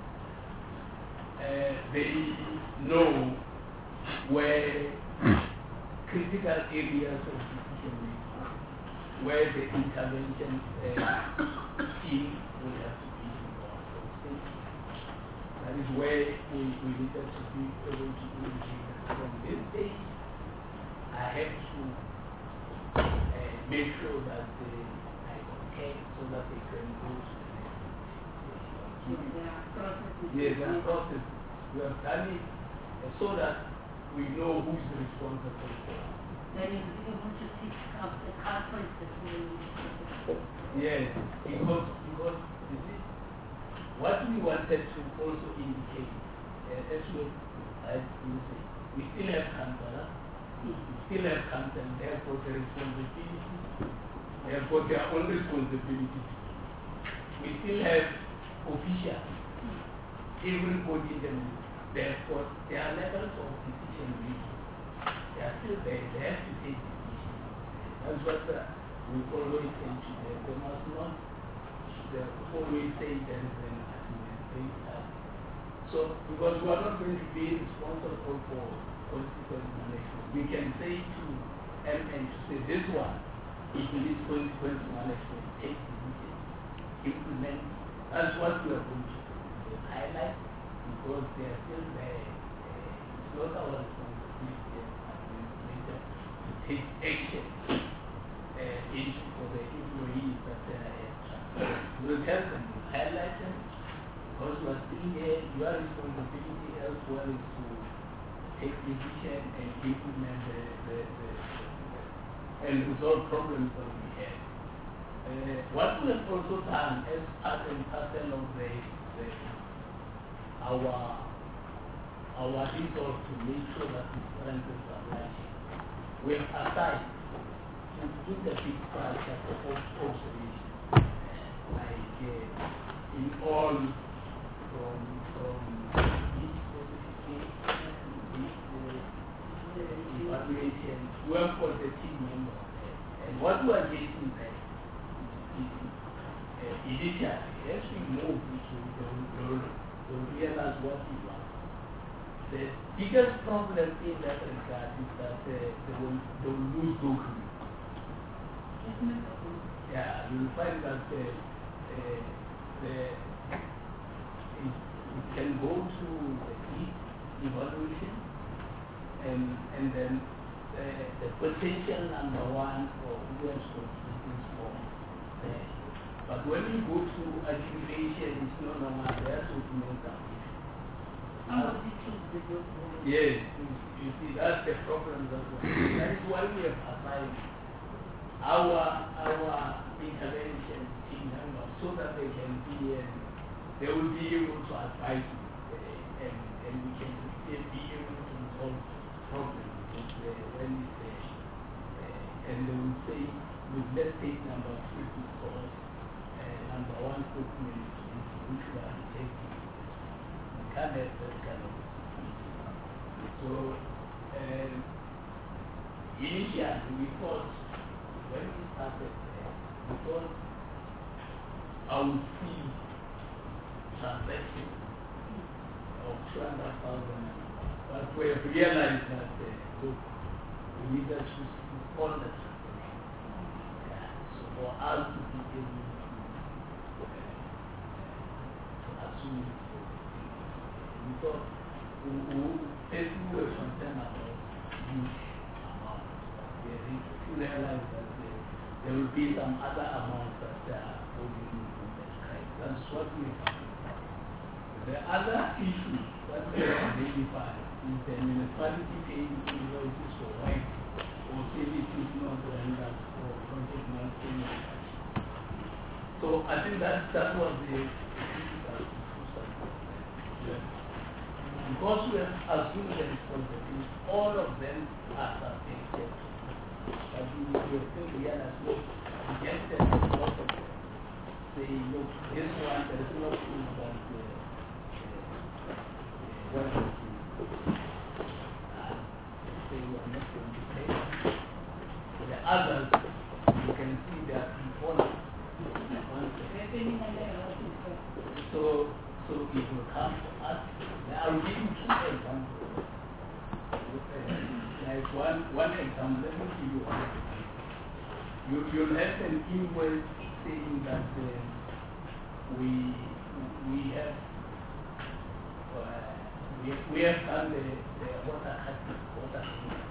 Uh, they know where critical areas of decision making, where the intervention uh, team will have to be involved. That is where we, we needed to be able to do it. From this day, I have to uh, make sure that they are okay so that they can go to the next stage. There are processes. Yes, there are processes. We have done it uh, so that we know who is responsible for it. Then you will be able to pick up the culprits that will. Yes, because, because you see, what we wanted to also indicate, uh, as we, as you say, we still have cancer, we still have cancer, and therefore the responsibility, therefore their own responsibility. We still have officials, everybody in them, therefore their levels of decision making, they are still there, they have to take decisions. That's what uh, we always say to them. They must not they always say there is an administrator. So, because we are not going to be responsible for consequence management, we can say to M N to say this one, it needs consequence management, take decision, implement. That's what we are going to do. We highlight because they are still there. Uh, it's not our responsibility as administrator to take action. Uh, issue for the employees that they are we will tell them, we highlight them, because you are still here, your responsibility elsewhere is to take decision and implement the, the, the, the and resolve problems that we have. Uh, what we have also done as part and parcel of the, the our our resolve to make sure that we strengthen supply chain, we have assigned to do the big structure of observation, like uh, in all from from each specification, each uh, evaluation, work for the team member. And what we are getting there is uh, initially, as we move into the role, to realize what we want. The biggest problem in that regard is that uh, they, will, they will lose documents. Yeah, you'll find that uh, uh, the, it, it can go to the heat evaluation, and and then the, the potential number one for Williams constituents for there. But when you go to accumulation, it's no longer there to make that. Yes, you see, that's the problem. That, that is why we have assigned our our intervention team members so that they can be uh, they will be able to advise you, uh, and and we can be able to resolve problems uh, when it's there. Uh, and they will say, with let's take number three because uh, number one statement which we are taking. We can't have that kind of situation. So uh, initially we thought, when we started there, we thought I would see transaction of two hundred thousand. But we have realized that uh, look, we needed to see all the transaction. Yeah. So for us to be able to, uh, to assume it, we thought we, we, if we were concerned about huge amount, we realized that uh, there will be some other amounts that are holding in the sky. That's what we found. The other issue that we have identified is the municipality paying invoices for rent or services not rendered for project management. So I think that that was the critical yeah. Because we have assumed the responsibility, all of them are substantial. But we will still realize, look, we get them a lot of them. Say, look, this one, there is no proof that uh, uh, what is it? Uh, say we are not going to pay. The others, you can see they are important. So, so it will come to us. Now, I'll give you two examples. Like one, one example, let me give you one example. You, you'll have an invoice saying that uh, we, we have uh, we, we have done the, the water cutting, water cutting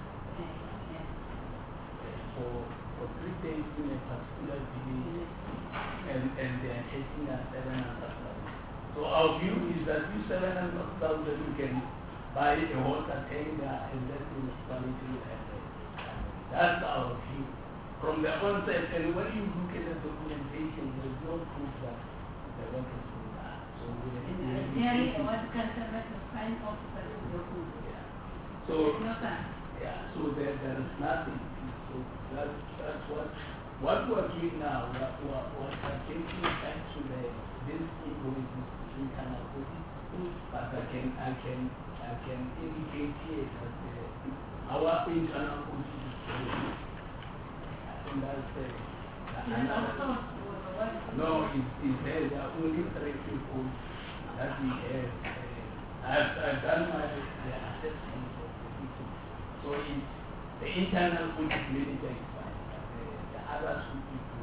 for, for three days in a particular village, and, and they are taking us seven hundred thousand. So our view is that you seven hundred thousand you can buy a water tank and let the municipality and that's our view. From the onset, and when you look at the documentation, there is no proof that the water is being done. So we are Really, what customer to find off the yeah. So yeah, so there, there is nothing. So that's that's what what we are doing now. What what what are taking back to the this invoices internal audit, but I can I can I can indicate here that uh, our internal audit is very and that's uh, another. No, it's, it's there. There are only three people that we have. Uh, I've, I've done my the assessment of the people. So it's the internal audit manager is fine. The, the other two people.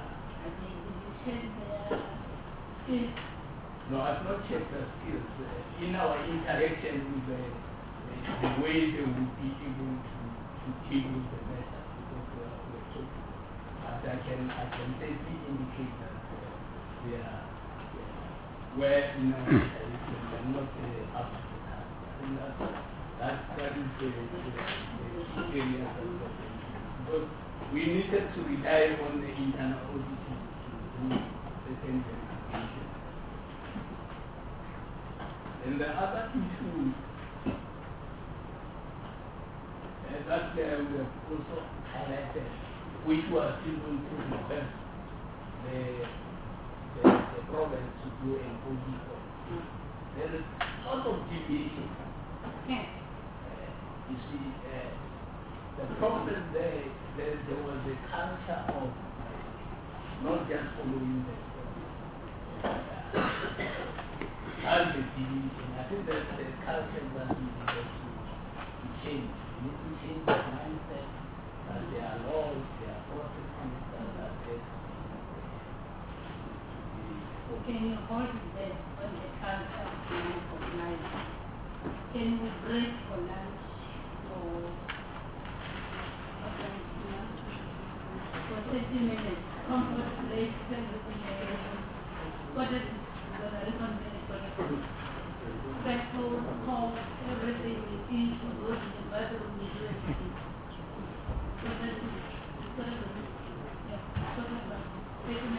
Uh, no, I've not checked the skills. Uh, in our interaction with the, the, the way they would be able to, to deal with the matter. But I can I can safely indicate that uh, they are uh, where you know they are not uh, up to the task. I think that that that is the the, the key area that we are because we needed to rely on the internal audit to do certain verification. And the other issue uh, that uh, we have also highlighted, which was still going to request the, the, the province to do an audit of. There is a lot of deviation. Uh, you see, uh, the problem there, there, there was a culture of not just following the uh, as the deviation. I think that's the culture that we need to, to change. We need to change the mindset that there are laws, there are processes that are there to be followed. Can you hold that on the culture of life of life? Can we break for lunch or for thirty minutes? Comfort place, everything else. What is it? What are the conventions? Petrol, coal, everything we eat, we go to the bathroom, we do everything. What is it? What is it? Yeah, what is it?